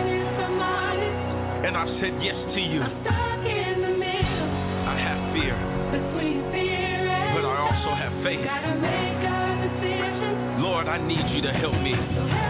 and I've said yes to you. I have fear, but I also have faith. Lord, I need you to help me.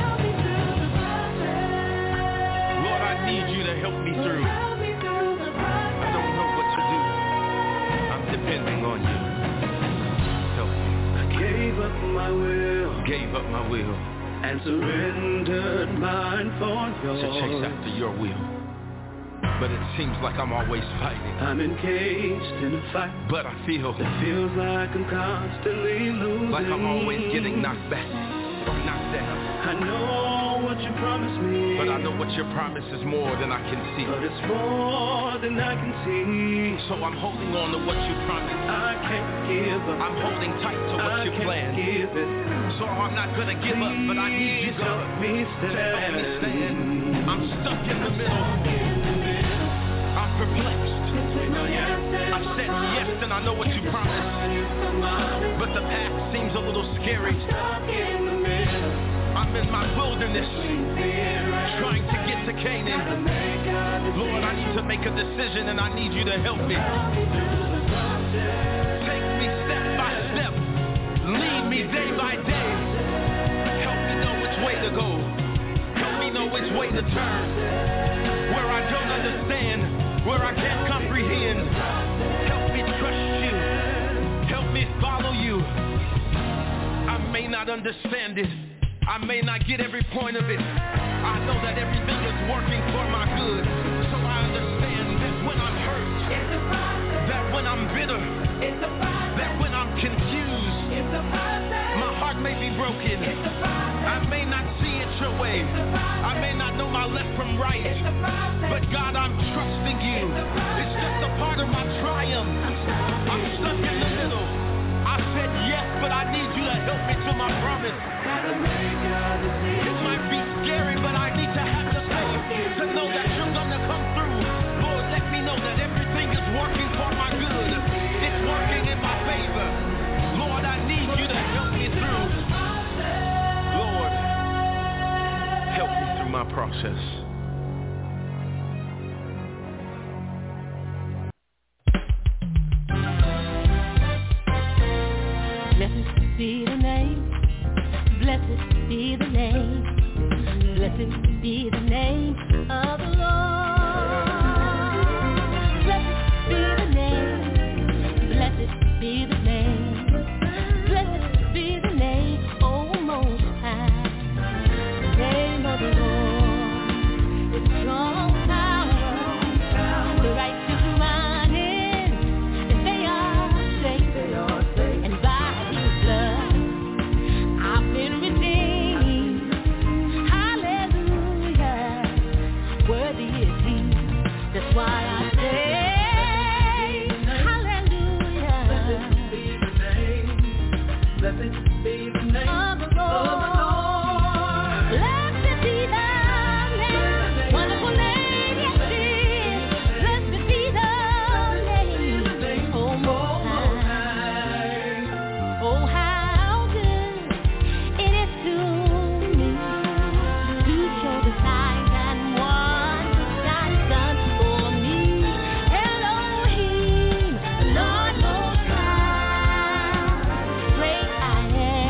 Lord, I need you to help me through. I don't know what to do. I'm depending on you. Help me. I gave up my will, Gave up my will and surrendered mine for yours. to chase after your will. But it seems like I'm always fighting. I'm engaged in a fight, But I feel it feels like I'm constantly losing. like I'm always getting knocked back or knocked down. I know what you promised me, But I know what your promise is more than I can see. but it's more than I can see. So I'm holding on to what you promised. I can't give up. I'm holding tight to what I you can't planned. give it. So I'm not gonna give up, but I need you, Please God, help me to help me stand. stand. I'm stuck in the middle. I'm perplexed. I said yes and I know what you promised, but the path seems a little scary. I'm in my wilderness, trying to get to Canaan. Lord, I need to make a decision and I need you to help me. Take me step by step. Lead me day by day. Help me know which way to go. Help me know which way to turn. Where I don't understand, where I can't comprehend. Help me trust you. Help me follow you. I may not understand it. I may not get every point of it. I know that everything is working for my good. So I understand that when I'm hurt, that when I'm bitter, that when I'm confused, my heart may be broken. I may not see it your way. I may not know my left from right. But God, I'm trusting you. It's just a part of my triumph. I'm stuck in the middle. I said yes, but I need you to help me to my promise. It might be scary, but I need to have the faith to know that you're going to come through. Lord, let me know that everything is working for my good. It's working in my favor. Lord, I need you to help me through. Lord, help me through my process. Blessed be the name, blessed be the name, blessed be the name of the Lord. Blessed be the name, blessed be the name, blessed be the name, oh Most High. The name of the Lord is strong tower, the righteous run in, and they are safe, and by His blood I've been redeemed. Hallelujah, worthy is He. That's why I say hallelujah. Blessed be the name, blessed be the name of the Lord. Blessed be the name, wonderful name, yes it is. Blessed be the name, oh Most High. Oh, how good it is to me to show the signs and wonders God has done for me. Elohim, Lord Most High, great I am.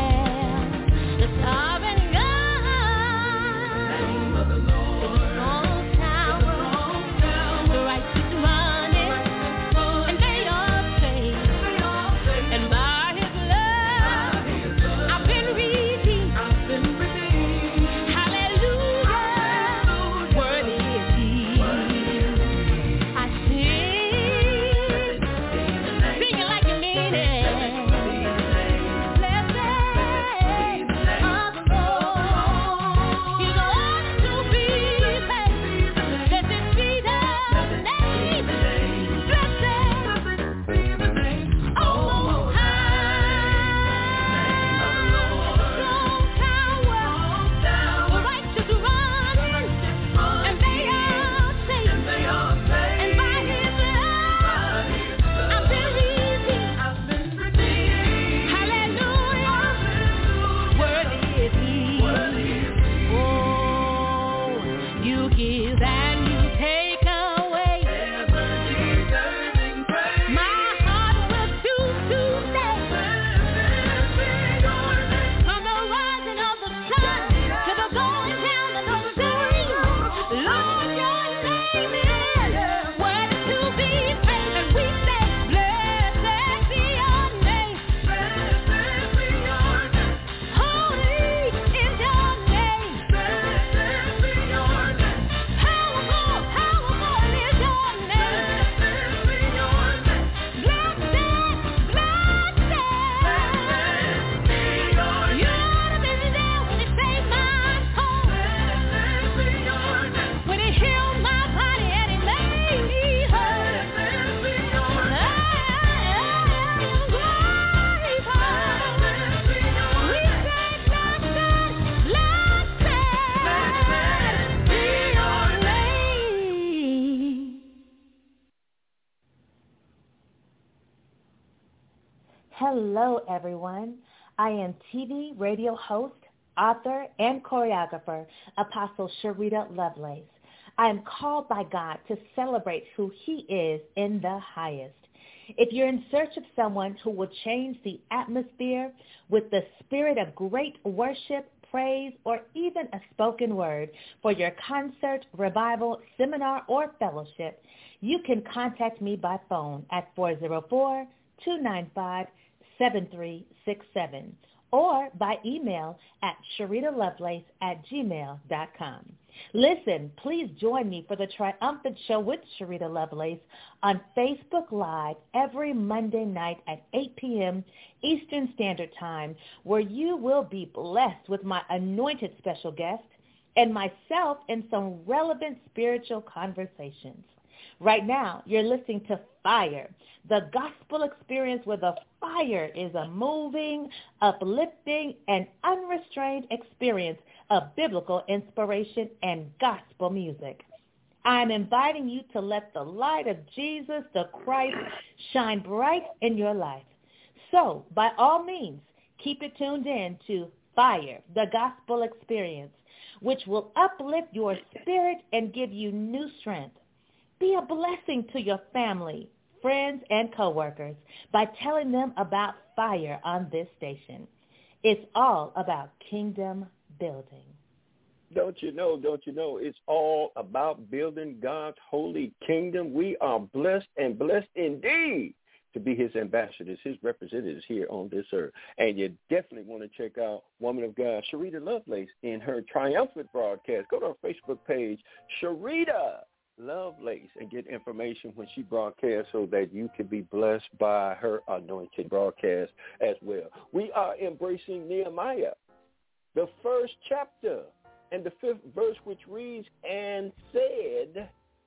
Hello, everyone. I am T V radio host, author, and choreographer, Apostle Sharita Lovelace. I am called by God to celebrate who he is in the highest. If you're in search of someone who will change the atmosphere with the spirit of great worship, praise, or even a spoken word for your concert, revival, seminar, or fellowship, you can contact me by phone at four oh four, two nine five, seven three six seven or by email at sharidalovelace at gmail dot com. Listen, please join me for the Triumphant Show with Sharita Lovelace on Facebook Live every Monday night at eight p.m. Eastern Standard Time, where you will be blessed with my anointed special guest and myself in some relevant spiritual conversations. Right now, you're listening to Fire, the gospel experience where the fire is a moving, uplifting, and unrestrained experience of biblical inspiration and gospel music. I'm inviting you to let the light of Jesus the Christ shine bright in your life. So, by all means, keep it tuned in to Fire, the gospel experience, which will uplift your spirit and give you new strength. Be a blessing to your family, friends, and coworkers by telling them about Fire on this station. It's all about kingdom building. Don't you know, don't you know, it's all about building God's holy kingdom. We are blessed and blessed indeed to be his ambassadors, his representatives here on this earth. And you definitely want to check out Woman of God, Sharita Lovelace, in her triumphant broadcast. Go to our Facebook page, Sharita Lovelace, and get information when she broadcasts so that you can be blessed by her anointed broadcast as well. We are embracing Nehemiah, the first chapter, and the fifth verse, which reads, and said,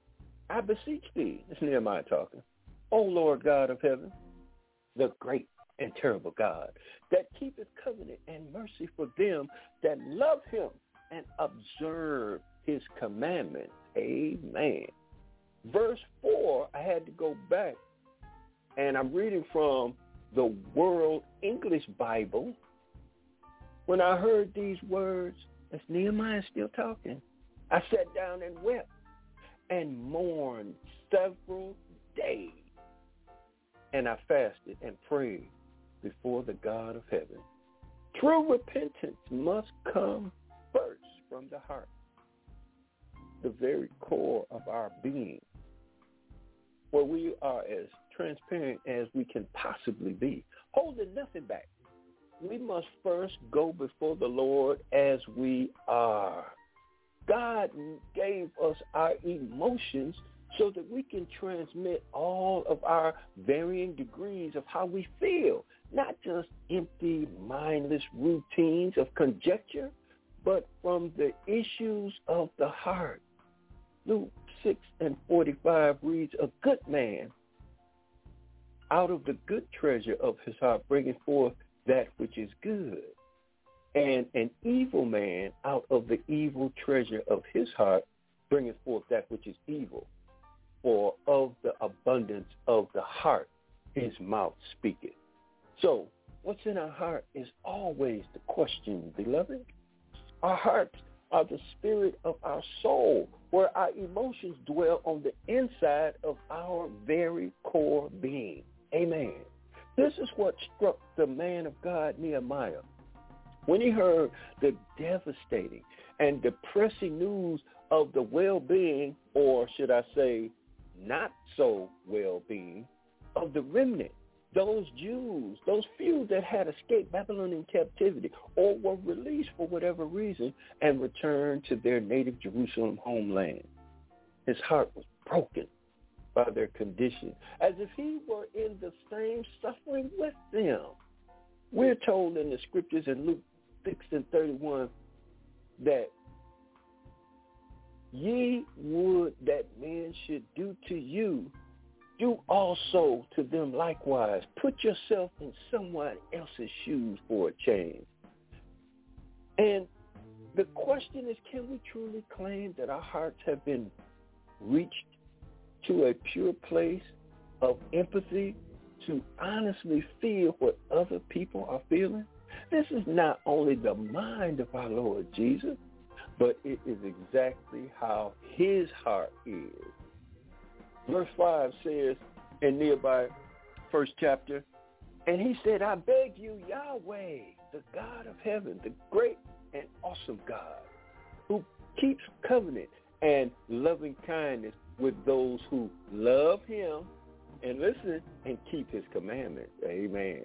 I beseech thee, it's Nehemiah talking, O Lord God of heaven, the great and terrible God, that keepeth covenant and mercy for them that love him and observe his commandments. Amen. Verse four, I had to go back, and I'm reading from the World English Bible. When I heard these words, as Nehemiah still talking, I sat down and wept and mourned several days. And I fasted and prayed before the God of heaven. True repentance must come first from the heart, the very core of our being, where we are as transparent as we can possibly be, holding nothing back. We must first go before the Lord as we are. God gave us our emotions so that we can transmit all of our varying degrees of how we feel, not just empty, mindless routines of conjecture, but from the issues of the heart. Luke six and forty-five reads, a good man out of the good treasure of his heart bringing forth that which is good, and an evil man out of the evil treasure of his heart bringeth forth that which is evil. For of the abundance of the heart his mouth speaketh. So what's in our heart is always the question, beloved. Our hearts are the spirit of our soul, where our emotions dwell on the inside of our very core being. Amen. This is what struck the man of God, Nehemiah, when he heard the devastating and depressing news of the well-being, or should I say, not so well-being, of the remnant, those Jews, those few that had escaped Babylonian captivity or were released for whatever reason and returned to their native Jerusalem homeland. His heart was broken by their condition, as if he were in the same suffering with them. We're told in the scriptures in Luke six and thirty-one that ye would that men should do to you, do also to them likewise. Put yourself in someone else's shoes for a change. And the question is, can we truly claim that our hearts have been reached to a pure place of empathy to honestly feel what other people are feeling? This is not only the mind of our Lord Jesus, but it is exactly how his heart is. Verse five says in nearby first chapter, and he said, I beg you, Yahweh, the God of heaven, the great and awesome God, who keeps covenant and loving kindness with those who love him and listen and keep his commandments. Amen.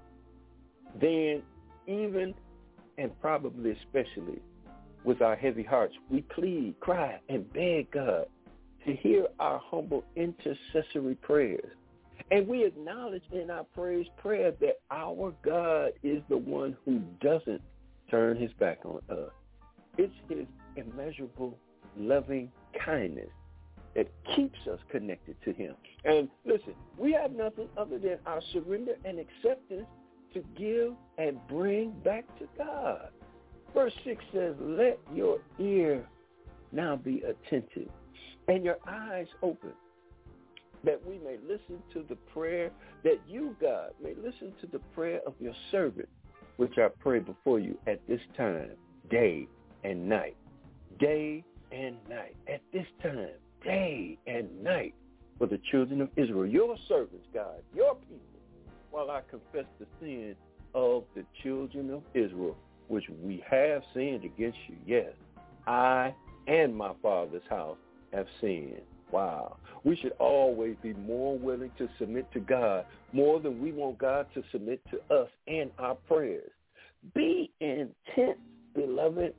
Then even and probably especially with our heavy hearts, we plead, cry, and beg God to hear our humble intercessory prayers. And we acknowledge in our praise prayer that our God is the one who doesn't turn his back on us. It's his immeasurable loving kindness that keeps us connected to him. And listen, we have nothing other than our surrender and acceptance to give and bring back to God. Verse six says, let your ear now be attentive and your eyes open, that we may listen to the prayer, that you, God, may listen to the prayer of your servant, which I pray before you at this time, day and night. Day and night. At this time, day and night, for the children of Israel, your servants, God, your people, while I confess the sin of the children of Israel, which we have sinned against you. Yes, I and my father's house have sinned. Wow. We should always be more willing to submit to God more than we want God to submit to us and our prayers. Be intent, beloved,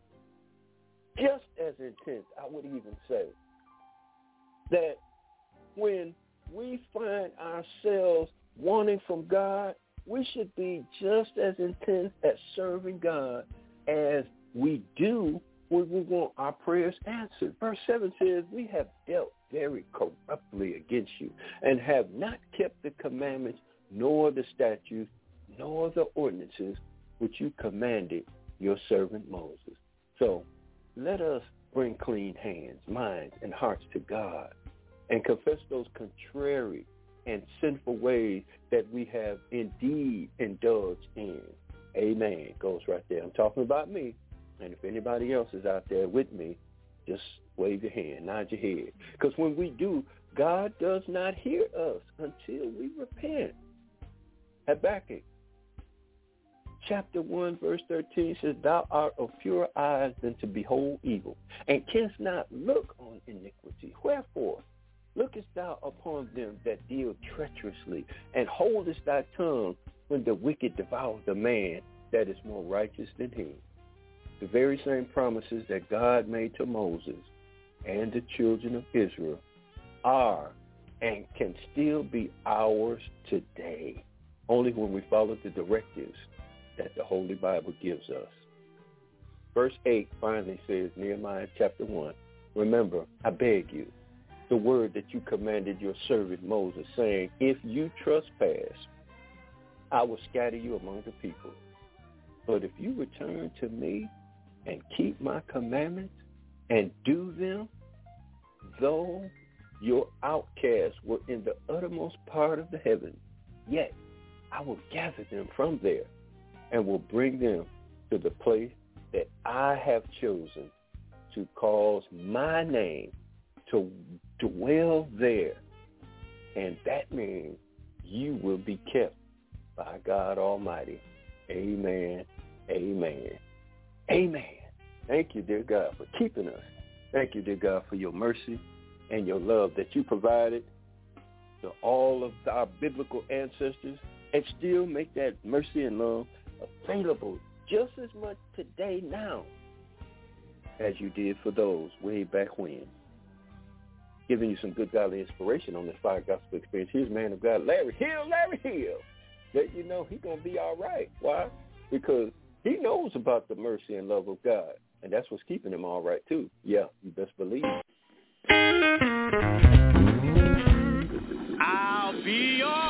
just as intense, I would even say, that when we find ourselves wanting from God, we should be just as intense at serving God as we do when we want our prayers answered. Verse seven says, we have dealt very corruptly against you and have not kept the commandments, nor the statutes, nor the ordinances which you commanded your servant Moses. So let us bring clean hands, minds, and hearts to God and confess those contrary and sinful ways that we have indeed indulged in. Amen. Goes right there. I'm talking about me. And if anybody else is out there with me, just wave your hand, nod your head. Because when we do, God does not hear us until we repent. Habakkuk chapter one, verse thirteen says, thou art of purer eyes than to behold evil, and canst not look on iniquity. Wherefore, lookest thou upon them that deal treacherously, and holdest thy tongue when the wicked devour the man that is more righteous than he. The very same promises that God made to Moses and the children of Israel are and can still be ours today, only when we follow the directives that the Holy Bible gives us. Verse eight finally says, Nehemiah chapter one, remember, I beg you, the word that you commanded your servant Moses, saying, if you trespass, I will scatter you among the people. But if you return to me and keep my commandments and do them, though your outcasts were in the uttermost part of the heaven, yet I will gather them from there and will bring them to the place that I have chosen to cause my name to dwell there. And that means you will be kept by God Almighty. Amen. Amen. Amen. Thank you, dear God, for keeping us. Thank you, dear God, for your mercy and your love that you provided to all of our biblical ancestors, and still make that mercy and love available just as much today now as you did for those way back when. Giving you some good godly inspiration on this Fire Gospel Experience. Here's man of God, Larry Hill. Larry Hill. Let you know he's going to be all right. Why? Because he knows about the mercy and love of God, and that's what's keeping him all right, too. Yeah, you best believe it. I'll be all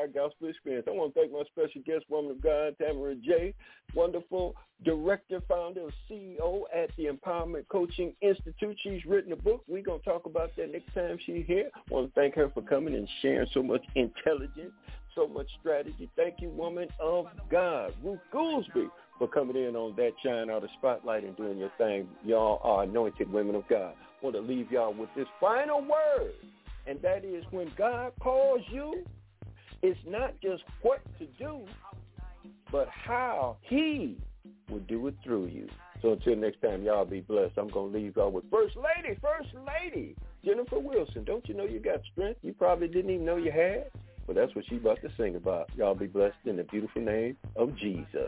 Worldwide Gospel Experience. I want to thank my special guest, woman of God, Tamara J., wonderful director, founder, C E O at the Empowerment Coaching Institute. She's written a book. We're going to talk about that next time she's here. I want to thank her for coming and sharing so much intelligence, so much strategy. Thank you, woman of God, Ruth Goolsby, for coming in on that Shine Out of Spotlight and doing your thing. Y'all are anointed women of God. I want to leave y'all with this final word, and that is when God calls you, it's not just what to do, but how he will do it through you. So until next time, y'all be blessed. I'm going to leave y'all with First Lady, First Lady, Jennifer Wilson. Don't you know you got strength? You probably didn't even know you had, but that's what she's about to sing about. Y'all be blessed in the beautiful name of Jesus.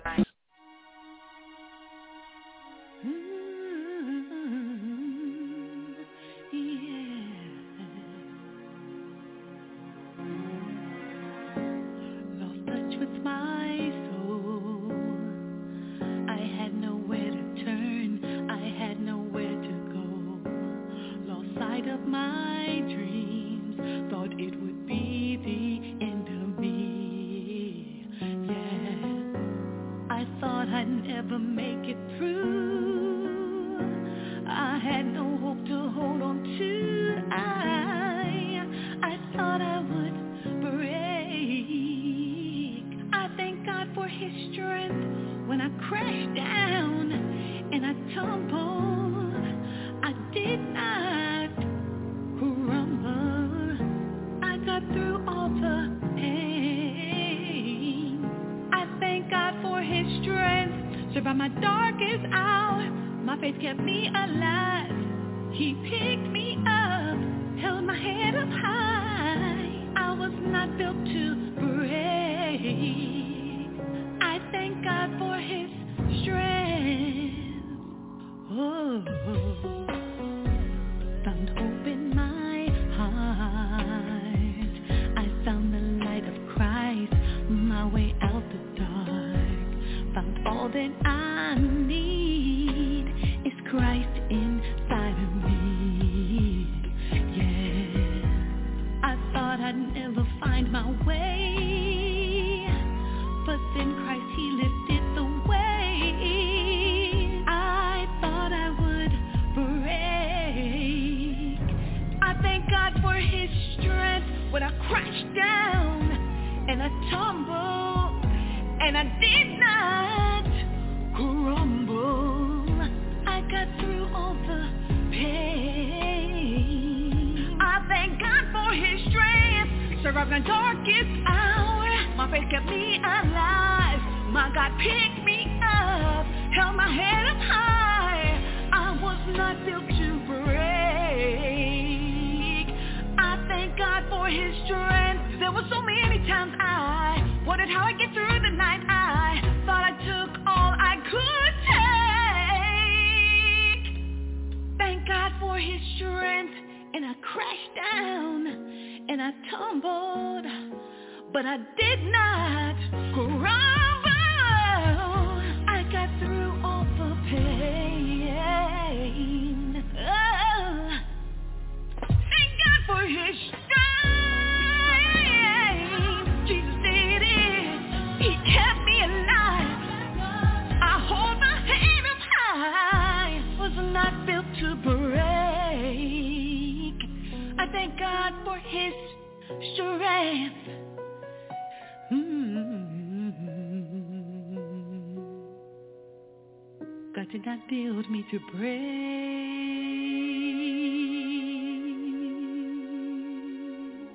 did not build me to break.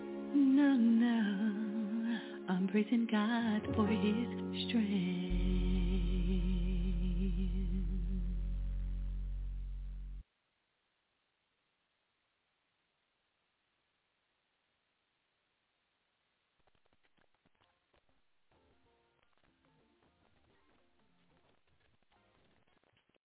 No, no, I'm praising God for his strength.